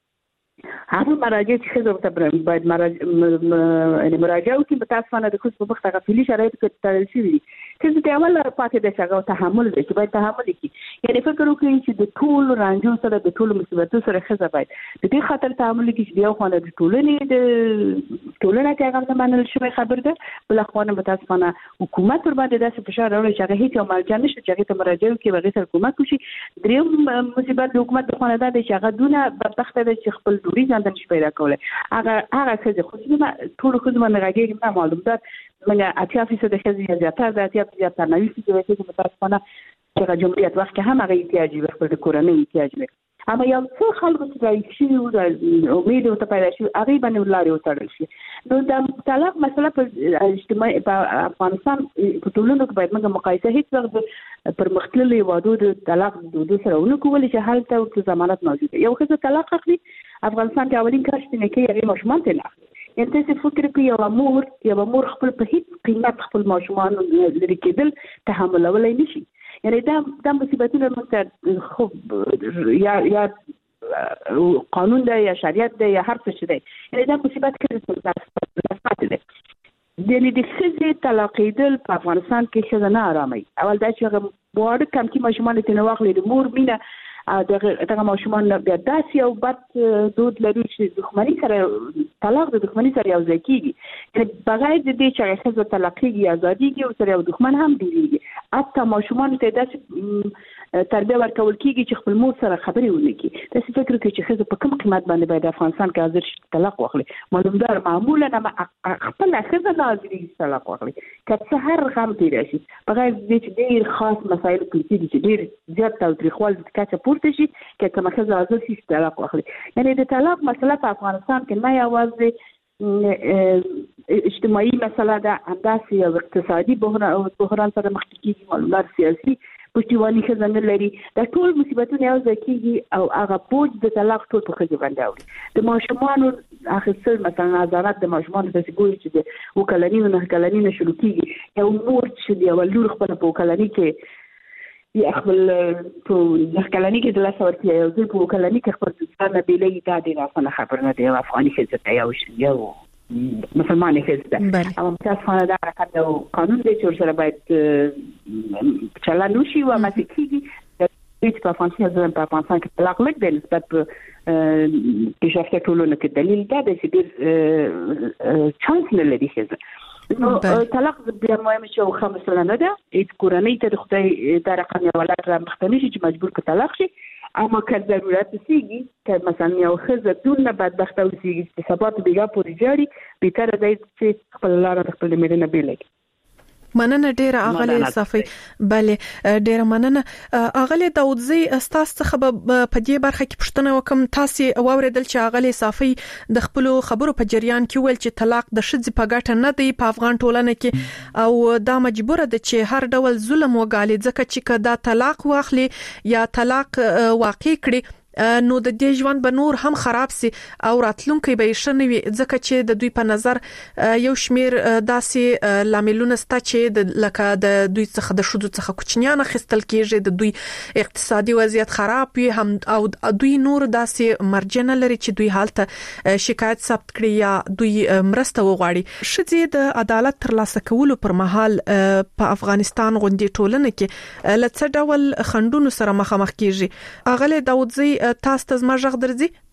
Speaker 2: هغه مراجعه چې خزر ته باید مراجعه مراجعه وکړي په تاسو باندې د خصوص په وخت غفلي شرایط کې تړل شوی دي چې د اول پاتې د شغو تحمل دي چې باید تحمل وکړي. یعنی فکر وکړئ چې د ټول رانجو سره د ټول مصیبتو سره خزر باید د دې خاطر تحمل وکړي چې یو خانه د ټولنې د ټولنې کې هغه نه منل شوی خبر ده بل خوانه په تاسو باندې حکومت ور باندې داسې فشار راوړي چې هغه هیڅ مرجع نشي چې هغه ته مراجعه وکړي بغیر سره حکومت وشي. دریم مصیبت د حکومت د خوانه ده چې هغه دونه بدبخت ده چې خپل دوری ځان نشي پیدا کولای. هغه هغه څه خو چې ټول خو زما نه راګي نه معلوم ده منګه اتیا فیصد د خزي زیاتره د اتیا فیصد نه وي چې د متاسفانه چې جمهوریت وخت هم هغه احتیاج وي خپل کورنۍ احتیاج وي. اما یو څه خلکو چې راځي او امید او ته پیدا شي هغه باندې ولاري وتړل شي. نو د طلاق مسله په اجتماعي په افغانستان په ټولنو کې باید موږ مقایسه هیڅ وخت پر مختلفي وادو د طلاق د دوه سره ونکول چې حالت او ضمانت موجوده. یو څه طلاق اخلي افغانستان کې اولین کار چې نه کوي هغه ماشومان ته نه اخلي. یعنی تاسو فکر کوئ یو امور یو امور خپل په هیڅ قیمت خپل ماشومان لري کېدل تحمل ولای نشي. یعنی دا د مصیبتونو مونږ خو یا یا قانون دی یا شریعت دی یا هر څه دی. یعنی دا مصیبت کې څه دی یعنی د ښځې طلاقېدل په افغانستان کې ښځه نه آرامي. اول دا چې هغه واړه کم کې ماشومان ته نه واخلي د مور مینه دغه دغه ماشومان بیا داسې یو بد دود لري چې دښمنۍ سره طلاق د دښمنۍ سره یو ځای کېږي. یعنی بغیر د دې چې ښځه طلاقېږي ازادېږي او سره یو دښمن هم ډېرېږي. حتی ماشومان ته داسې تربیه ورکول کېږي چې خپل مور سره خبرې ونه کړي. داسې فکر کوي چې ښځه په کوم قیمت باندې باید افغانستان کې حاضر شي طلاق واخلي. معلومدار معمولا خپل ښځه نه حاضرېږي طلاق واخلي که څه هر غم تېری شي بغیر د دې چې ډېر خاص مسایل کوم کېږي چې ډېر زیات تاوتریخوالي د کچه پورته شي که کومه ښځه حاضر شي طلاق واخلي. یعنی د طلاق مسله په افغانستان کې نه یوازې اجتماعي مسله ده همداسې یو اقتصادي بحران سره مخ کېږي. معلومات سیاسي پشتیباني ښځه نه لري. دا ټول مصیبتونه یو ځای کېږي او هغه بوج د طلاق ټول په ښځې باندې اوري. د ماشومانو اخیستل مثلا ازارت د ماشومانو داسې ګوري چې د اوه کلنۍ نه نهه کلنۍ نه شروع کېږي. یو مور چې د یوه لور خپله په اوه کلنۍ کې یا خپل په نهه کلنۍ کې د لاسه ورکړي یو ځل په اوه کلنۍ کې خپل ځان نه بېلوي دا ډېره اسانه خبره نه ده. یو افغاني ښځه ته یو یو مسلمانې ښځه ده اما متاسفانه دا حرکت یو قانون دی چې ورسره باید چلند وشي او هماسې کېږي. چې په افغانستان په افغانستان کې طلاق لږ دی نسبت په پیشرفته ټولنو کې. دلیل دا دی چې ډېر چانس نه لري ښځه. نو طلاق بیا مهم چې یو ښه مسله نه ده. هېڅ کورنۍ ته د خدای دا رقم یو ولاد رامخته نه شي چې مجبور که طلاق شي. اما که ضرورت وسیږي که مثلا یو ښځه دونه بدبخته وسیږي چې سبا ته بېګا پورې جاړي بهتره دی چې خپله لاره د خپل مېړه نه بېله کړي.
Speaker 3: مننه ډیره اغلی صافي. بله ډیره مننه اغلی داودزی استاد څخه په دې برخه کې پوښتنه وکم. تاسو واوریدل چې اغلی صافي د خپل خبرو په جریان کې ویل چې طلاق د ښځې په ګټه نه دی په افغان ټولنه کې او دا مجبوره ده چې هر ډول ظلم وګالي ځکه چې کدا طلاق واخلي یا طلاق واقع کړي نو د دې ژوند به نور هم خراب سي او راتلونکي به شنوي ځکه چې د دوی په نظر یو شمیر داسې لاملونه ستا چې د لکه د دوی څخه د شودو څخه کوچنیان خستل کېږي د دوی اقتصادي وضعیت خراب وي هم او دوی نور داسې مرجنه لري چې دوی حالت شکایت ثبت کړي یا دوی مرسته وغواړي. ښځې د عدالت ترلاسه کولو پر مهال په افغانستان غونډې ټولنه کې لڅ ډول خندونو سره مخامخ کیږي. اغله داودزی تاسو ته زما ژغ درځي؟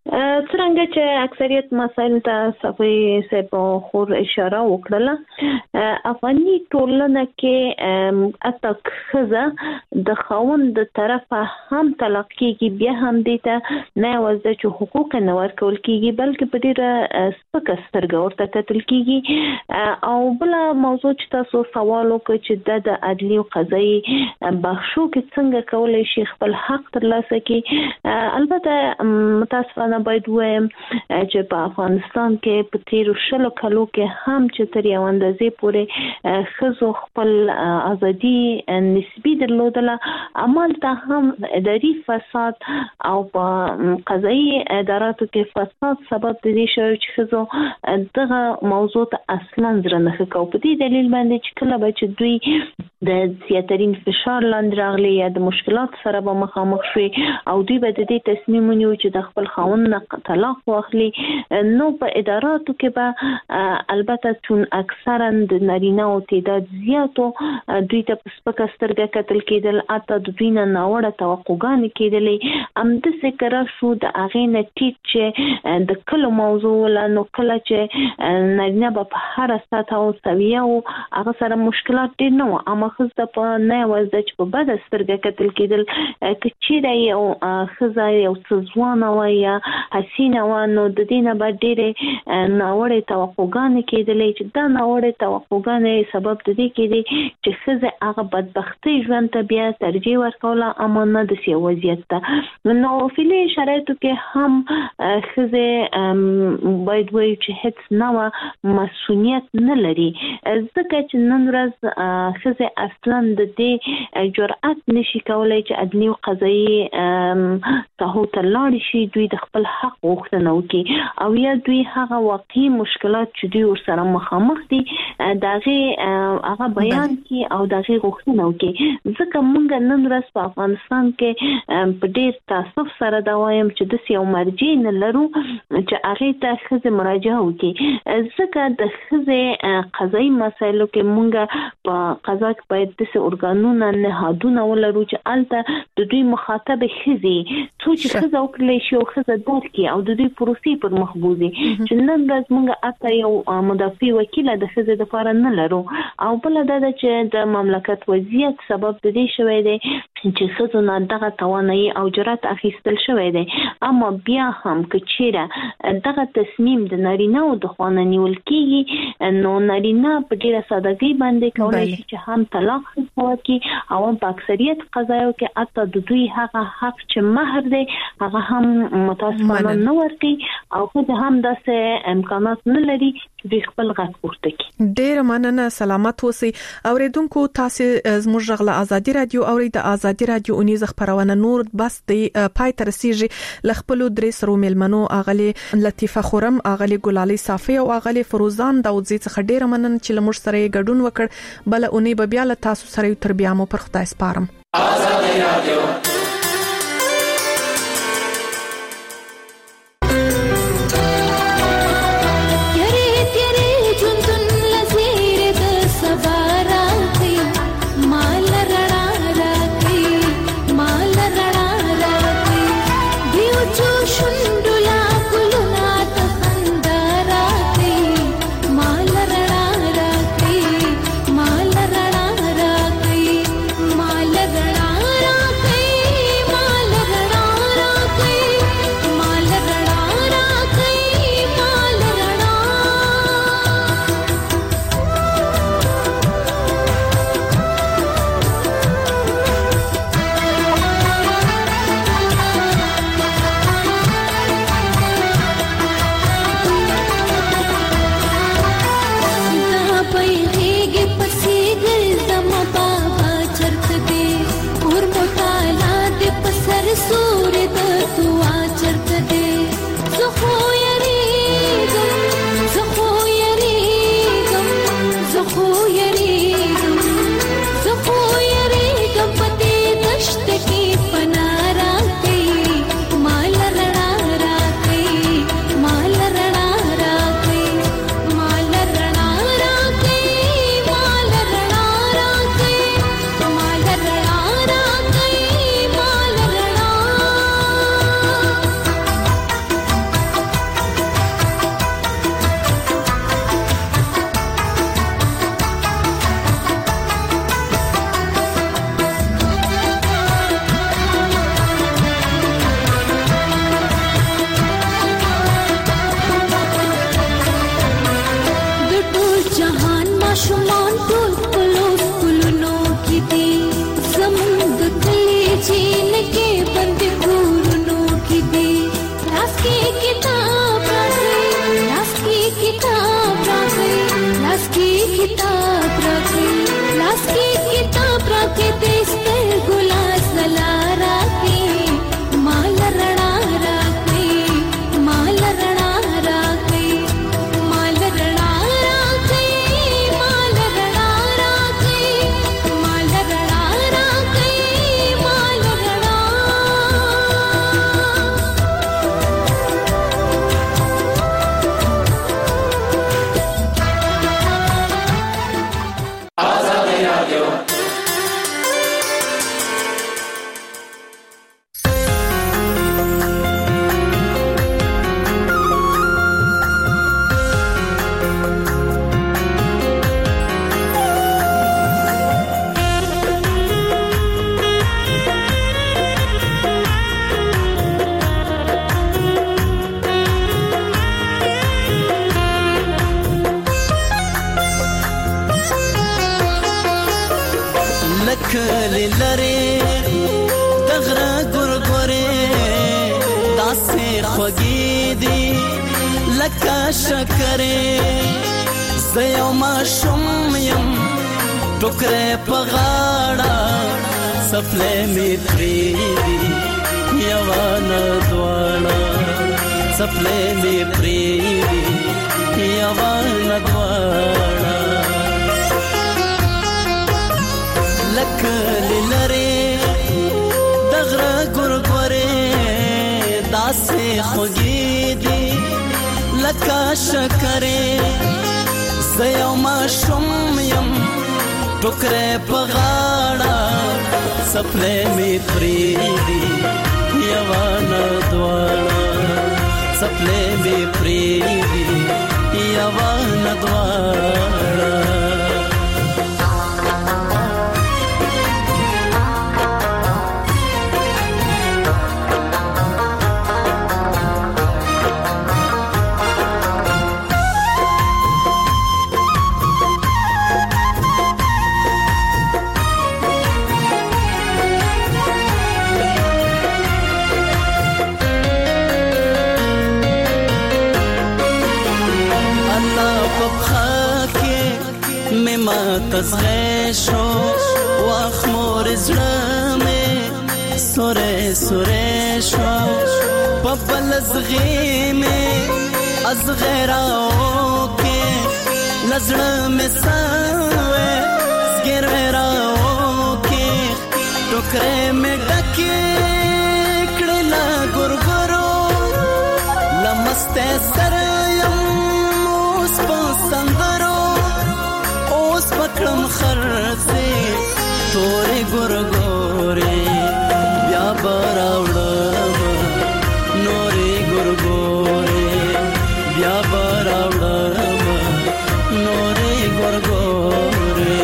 Speaker 1: څنګه چې اکثریت مسایل ته صفوي سپو خور اشاره وکړه افغاني ټولنه کې اتک خزه د خاوند د طرفه هم طلاق کیږي بیا هم دیته نه وځي چې حقوق نه ورکول کیږي بلکې په ډیره سپکه سترګه ورته کتل کیږي او بل موضوع چې تاسو سوال وکړئ چې د عدلي او قضایي بخښو کې څنګه کولای شي خپل حق ترلاسه کړي البته متاسفانه باید وایم چې په افغانستان کې په تیرو شلو کلو کې هم چې تر یو اندازې پورې ښځو خپل ازادي نسبي درلودله عمل ته هم اداري فساد او په قضایي اداراتو کې فساد سبب د دې شوی چې ښځو دغه موضوع ته اصلا زړه نه ښه کوي په دې دلیل باندې چې کله به چې دوی د زیاترین فشار لاندې راغلي یا د مشکلات سره به مخامخ شوي او دوی به د دې تصمیم ونیوي چې د خپل خاوند نه طلاق واخلي نو په اداراتو کې به البته چون اکثرا د نارینه او تعداد زیاتو دوی ته په سپکه سترګه کتل کېدل اته د دوی نه ناوړه توقعګانې کېدلې همداسې که راشو د هغې نه ټیټ چې د کلو موضوع وله نو کله چې نارینه به په هره سطحه او سویه و هغه سره مشکلات ډېر نه وو اما ښځه په نه یوازې چې په بده سترګه کتل کېدل که چېرې یو ښځه یو څه ځوانه وه یا حسینه وه نو د دې نه به ډېرې ناوړې توقعګانې کېدلې چې دا ناوړې توقعګانې سبب د دې کېدې چې ښځې هغه بدبختۍ ژوند ته بیا ترجیح ورکوله اما نه داسې یو وضعیت ته نو فعلي شرایطو کې هم ښځې باید وایو چې هېڅ نوع مسؤلیت نه لري ځکه چې نن ورځ ښځې اصلا د دې جرأت نشي کولی چې عدلي او قضایي ساحو ته لاړې شي دوی د خپل حق غوښتنه وکړي او یا دوی هغه واقعي مشکلات چې دوی ورسره مخامخ دي د هغې هغه بیان کړي او د هغې غوښتنه وکړي ځکه موږ نن ورځ په افغانستان کې په ډېر تاسف سره دا وایم چې داسې یو مرجع نه لرو چې هغې ته ښځې مراجعه وکړي ځکه د ښځې قضایي مسایلو کې موږ په قضا کې باید داسې ارګانونه نهادونه ولرو چې هلته د دوی مخاطب ښځې څو چې ښځه وکړلی شي او ښځه درک کړي او د دوی پروسې پر مخ بوځي چې نن ورځ موږ اته یو مدافع وکیله د ښځې دپاره نه لرو او بله دا ده چې د مملکت وضعیت سبب د دې شوی دی چې ښځو نه دغه توانایي او جرأت اخیستل شوی دی اما بیا هم که چیرې دغه تصمیم د نارینه‌و د خوا نه نیول کېږي نو نارینه په ډېره سادهګۍ باندې کولی شي چې هم طلاق ورکړي او هم په اکثریت قضایو کې حتی د دوی هغه حق چې مهر دی هغه هم متاسفانه نه ورکړي او خو هم داسې امکانات نه لري چې دوی خپل غږ پورته کړي.
Speaker 3: ډېره مننه سلامت اوسئ. اوریدونکو تاسو زموږ غږ له ازادي رادیو اورئ د ازادي رادیو اونیزه خبرونه نور بس د پای تر رسیږي ل خپل درې سرو ملمنو اغلی لطیفه خورم اغلی ګلالي صافي او اغلی فروزان داوودزي څخه ډېره مننه چې لمر سره ګډون وکړ بل اونې به بیا له تاسو سره تر بیا مو پر خدای سپارم. ازادي رادیو
Speaker 5: माल لکلی لری دغره ګورګورې داسې خوږې دي لکه شکرې زه یو ماشوم یم ټوکرې په غاړه څپلۍ مې پرېږدي یوه نه دواړه څپلۍ مې پرېږدي یوه نه دواړه لکلی لری دغره ګورګورې داسې خوږې دي لکه شکرې زه یو ماشوم یم ټوکرې په غاړه څپلۍ مې پرېږدي یوه نه دواړه څپلۍ مې پرېږدي یوه نه دواړه تزغی شو واخ مور زړه مې سورې سورې شو په بل زغی مې ازغی راو کې لزړه مې سوې زګیروی راو کې ټوکرې مې ډکې کړې له ګورګورو لمستې سره یم اوس په سندرو پکړم خرڅې تورې ګورګورې بیا به راوړم نورې ګورګورې بیا به راوړم نورې ګورګورې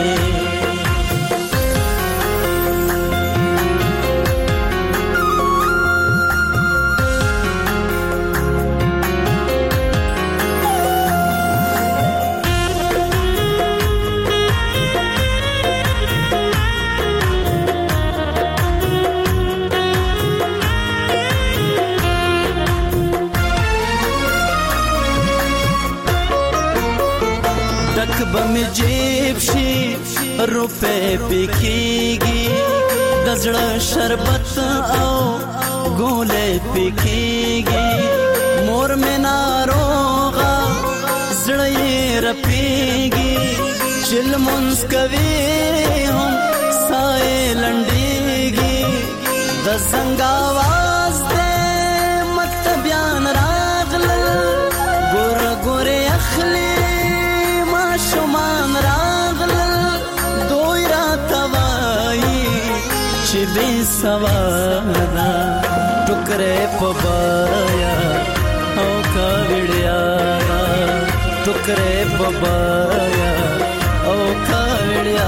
Speaker 5: بمی جیب شي روپے پکېږي د زړه شربت او ګولې پکېږي مور مې ناروغه زړه یې رپېږي چې لمونځ کوي هم ساه یې لنډېږي د زنګ اواز دی مکتبیان راغلل ګوره ګورې اخلي شمان راغلل دوی راته وایي چې بې سواده ټوکرې په بایا او کاوړیا ټوکرې په بایا او کاوړیا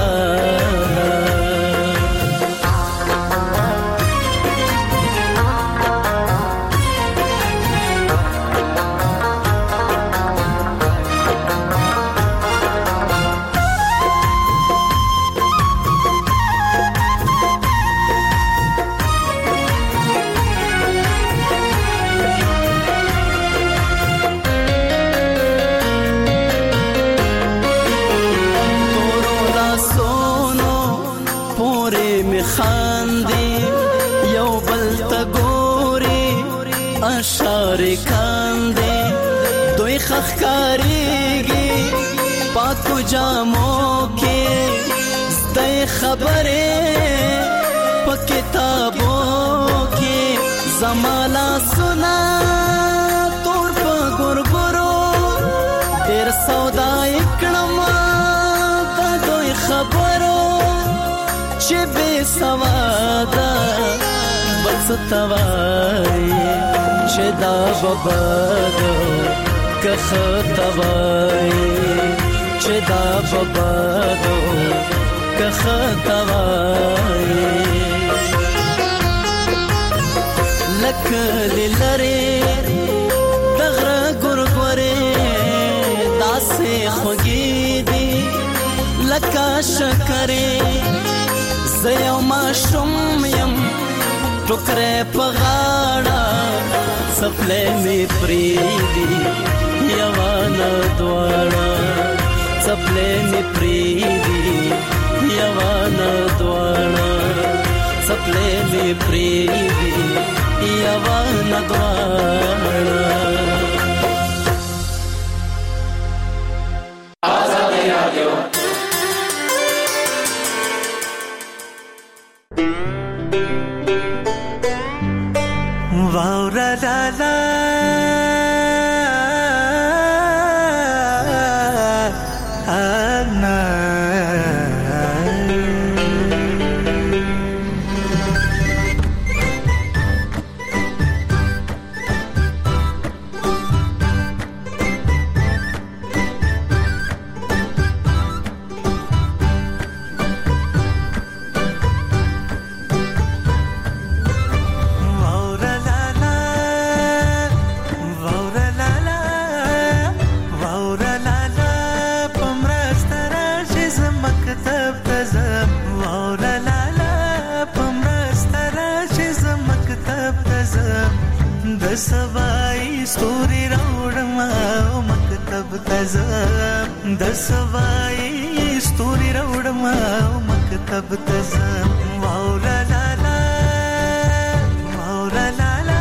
Speaker 5: اشارې کاندې دوی خخکاریږي پاکو جامو کې زده خبرې په کتابو کې زما لاسونه تور په ګورګورو ډېر سودا یې کړم د دوی خبرو چې بې سواده بل څه ته وایي چې دا ببادو که ښه ته وایي چې دا ببادو که ښه ته وایي لکلی لری دغره ګورګورې داسې خوږې دي لکه شکرې زه یو ماشوم یم ټوکرې په غاړه څپلۍ مې پرېږدي یوانه دواړه څپلۍ مې پرېږدي یوانه دواړه څپلۍ مې پرېږدي یوانه دواړه. آزادي رادیو
Speaker 6: واورا لالا آنا सवाई स्टोरी राउडमा मकतब तज़म द सवाई स्टोरी राउडमा मकतब तज़म वाउला लाला वाउला लाला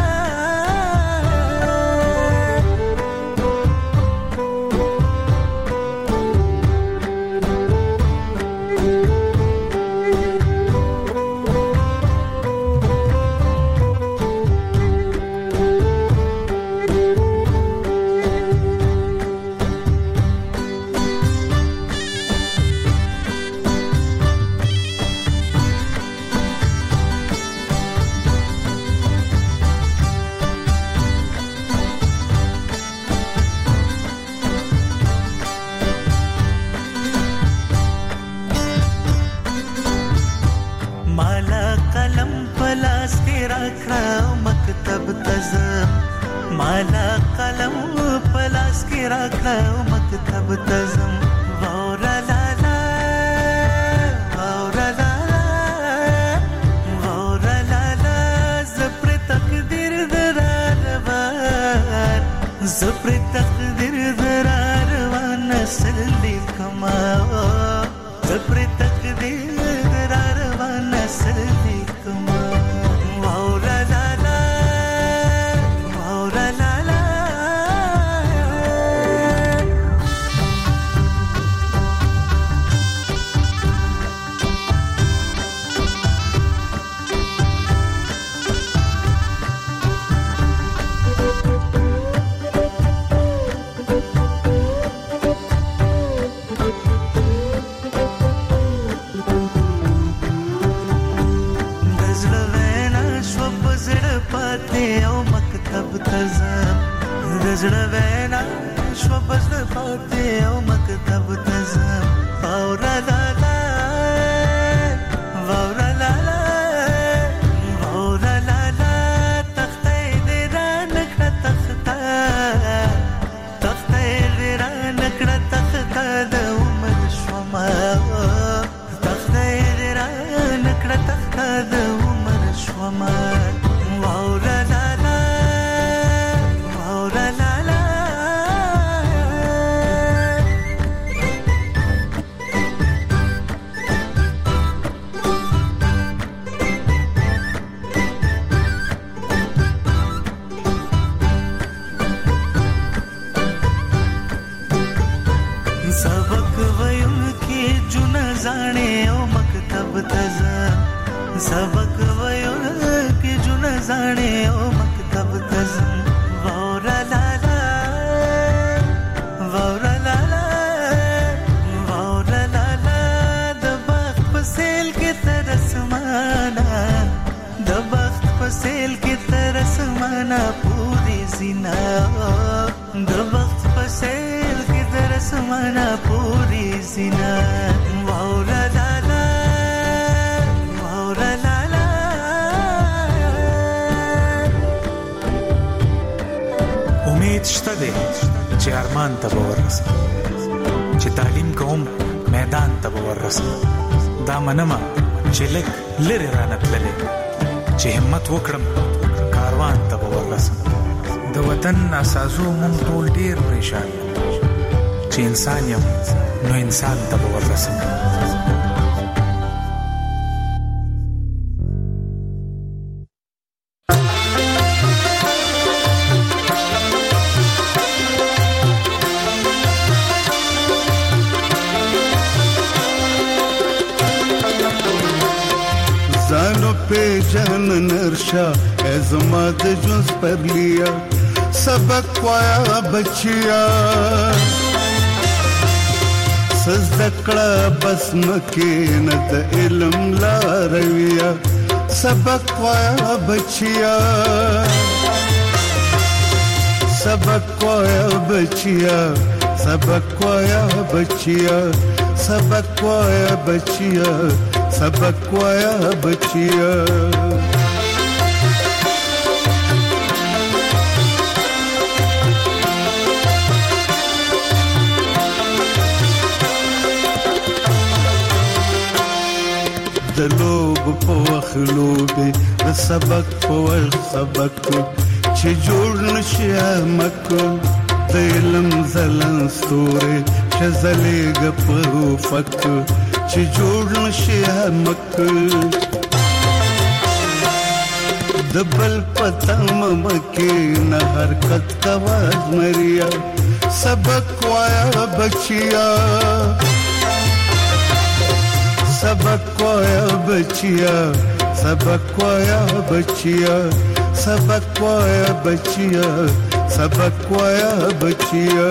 Speaker 6: माला कलम पलास के रखा मकतब तज़म वाउरा लाला वाउरा लाला वाउरा लाला ज़प्र तकदीर दरारवार ज़प्र तकदीर दरारवार नस्ल लिखमा ज़प्र तकदीर दरारवार नस्ल लिखमा वाउरा लाला زړه وینا شو بس د پاتې او مکتب تزم واورا لالا واورا لالا واورا لالا تخته دې را نکړه تخته تخته دې را نکړه تخته د عمر شوما تخته دې را نکړه تخته د عمر شوما واورا لالا واورا لالا सबक वयुन की जुन जाने ओ मकतब तज़म सबक वयुन की जुन जाने ओ मकतब तज़म वाउरा लाला वाउरा लाला वाउरा लाला द बख्त पसेल की तरस माना द बख्त पसेल की तरस माना पूरी ज़िना द बख्त पसेल की तरस माना पूरी ज़िना वाउरा लाला वाउरा लाला
Speaker 7: امید شته دی چې ارمان ته به ورسم چې تعلیم کوم میدان ته به ورسم دا منمه چې لږ لرې رانه تللې چې همت وکړم کاروان ته به ورسم د وطن اساسو مونږ ټول ډېر پریشان یم چې انسان یم نو انسان ته به ورسم
Speaker 8: पे जन नरशा एज़माद जुस पर लिया सबक पाया बचिया सजदकड़ा बस मके नद इल्म ला रविया सबक पाया बचिया सबक पाया बचिया सबक पाया बचिया सबक पाया बचिया सबक पाया बचिया दलोब पोख लोबे सबक पोल सबक च जोड़न श्यामक दिलम जलन सूरे शजले गपो फक च जोड़न श्यामक दबल पतम मके न हरकत कवाज मरिया सबक वाया बचिया सबक वाया बचिया सबक वाया बचिया सबक वाया बचिया सबक वाया बचिया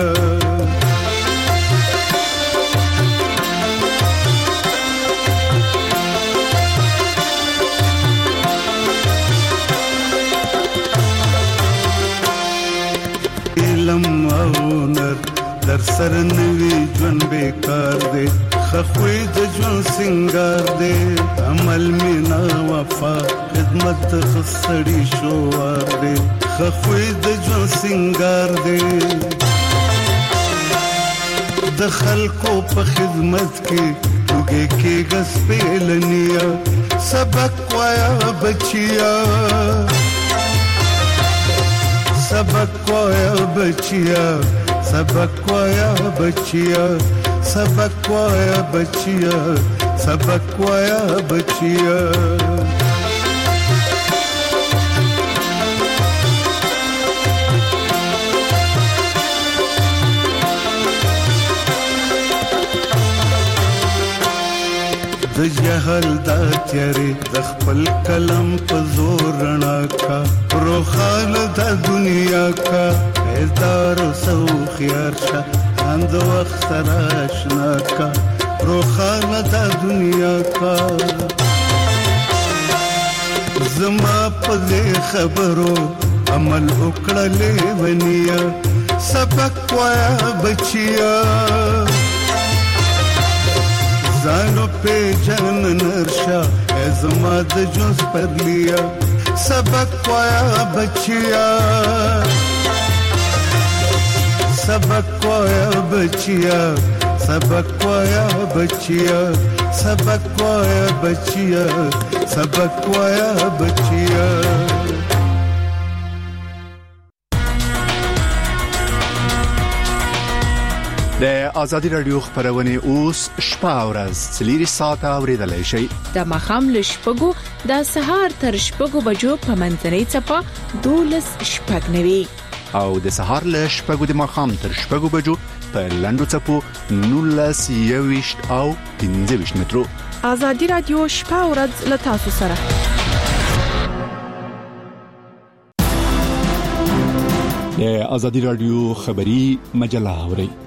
Speaker 8: इलम औनर दर सरनवी जन बेकार दे खख्वीद जन सिंगार दे अमल में ना वफा खिदमत खसड़ी शोवार दे खख्वीद जन सिंगार दे दखल को प खिदमत की तुगे के गस पे लनिया सबक वाया बचिया सबक वाया बचिया सबक वाया बचिया सबक वाया बचिया सबक वाया बचिया द जहल दा तेरे दखपल कलम पे जोर रना का रोखाल दा दुनिया का एदार सौ खियार शा अंद वक्त तराशना का रोखाल दा दुनिया का जमा पदे खबरों अमल उकड़ा ले बनिया सबक वाया बचिया जानो पे जन नरशा एज़माद जुस पर लिया सबक वाया बचिया सबक वाया बचिया सबक वाया बचिया सबक वाया बचिया सबक वाया बचिया
Speaker 9: د آزادی رادیو خبرونه اوس شپه ورځ سلیری ساعت اوریدلای شي
Speaker 10: د مخام لشپګو د سهار تر شپګو بجو په منځنۍ چپا دولس شپګنوي
Speaker 9: او د سهار لشپګو د مخام تر شپګو بجو په لندو چپو نولس یويشت او پنځه ویشت مترو
Speaker 3: آزادی رادیو شپه ورځ لتاسو سره
Speaker 9: د آزادی رادیو خبری مجله اوري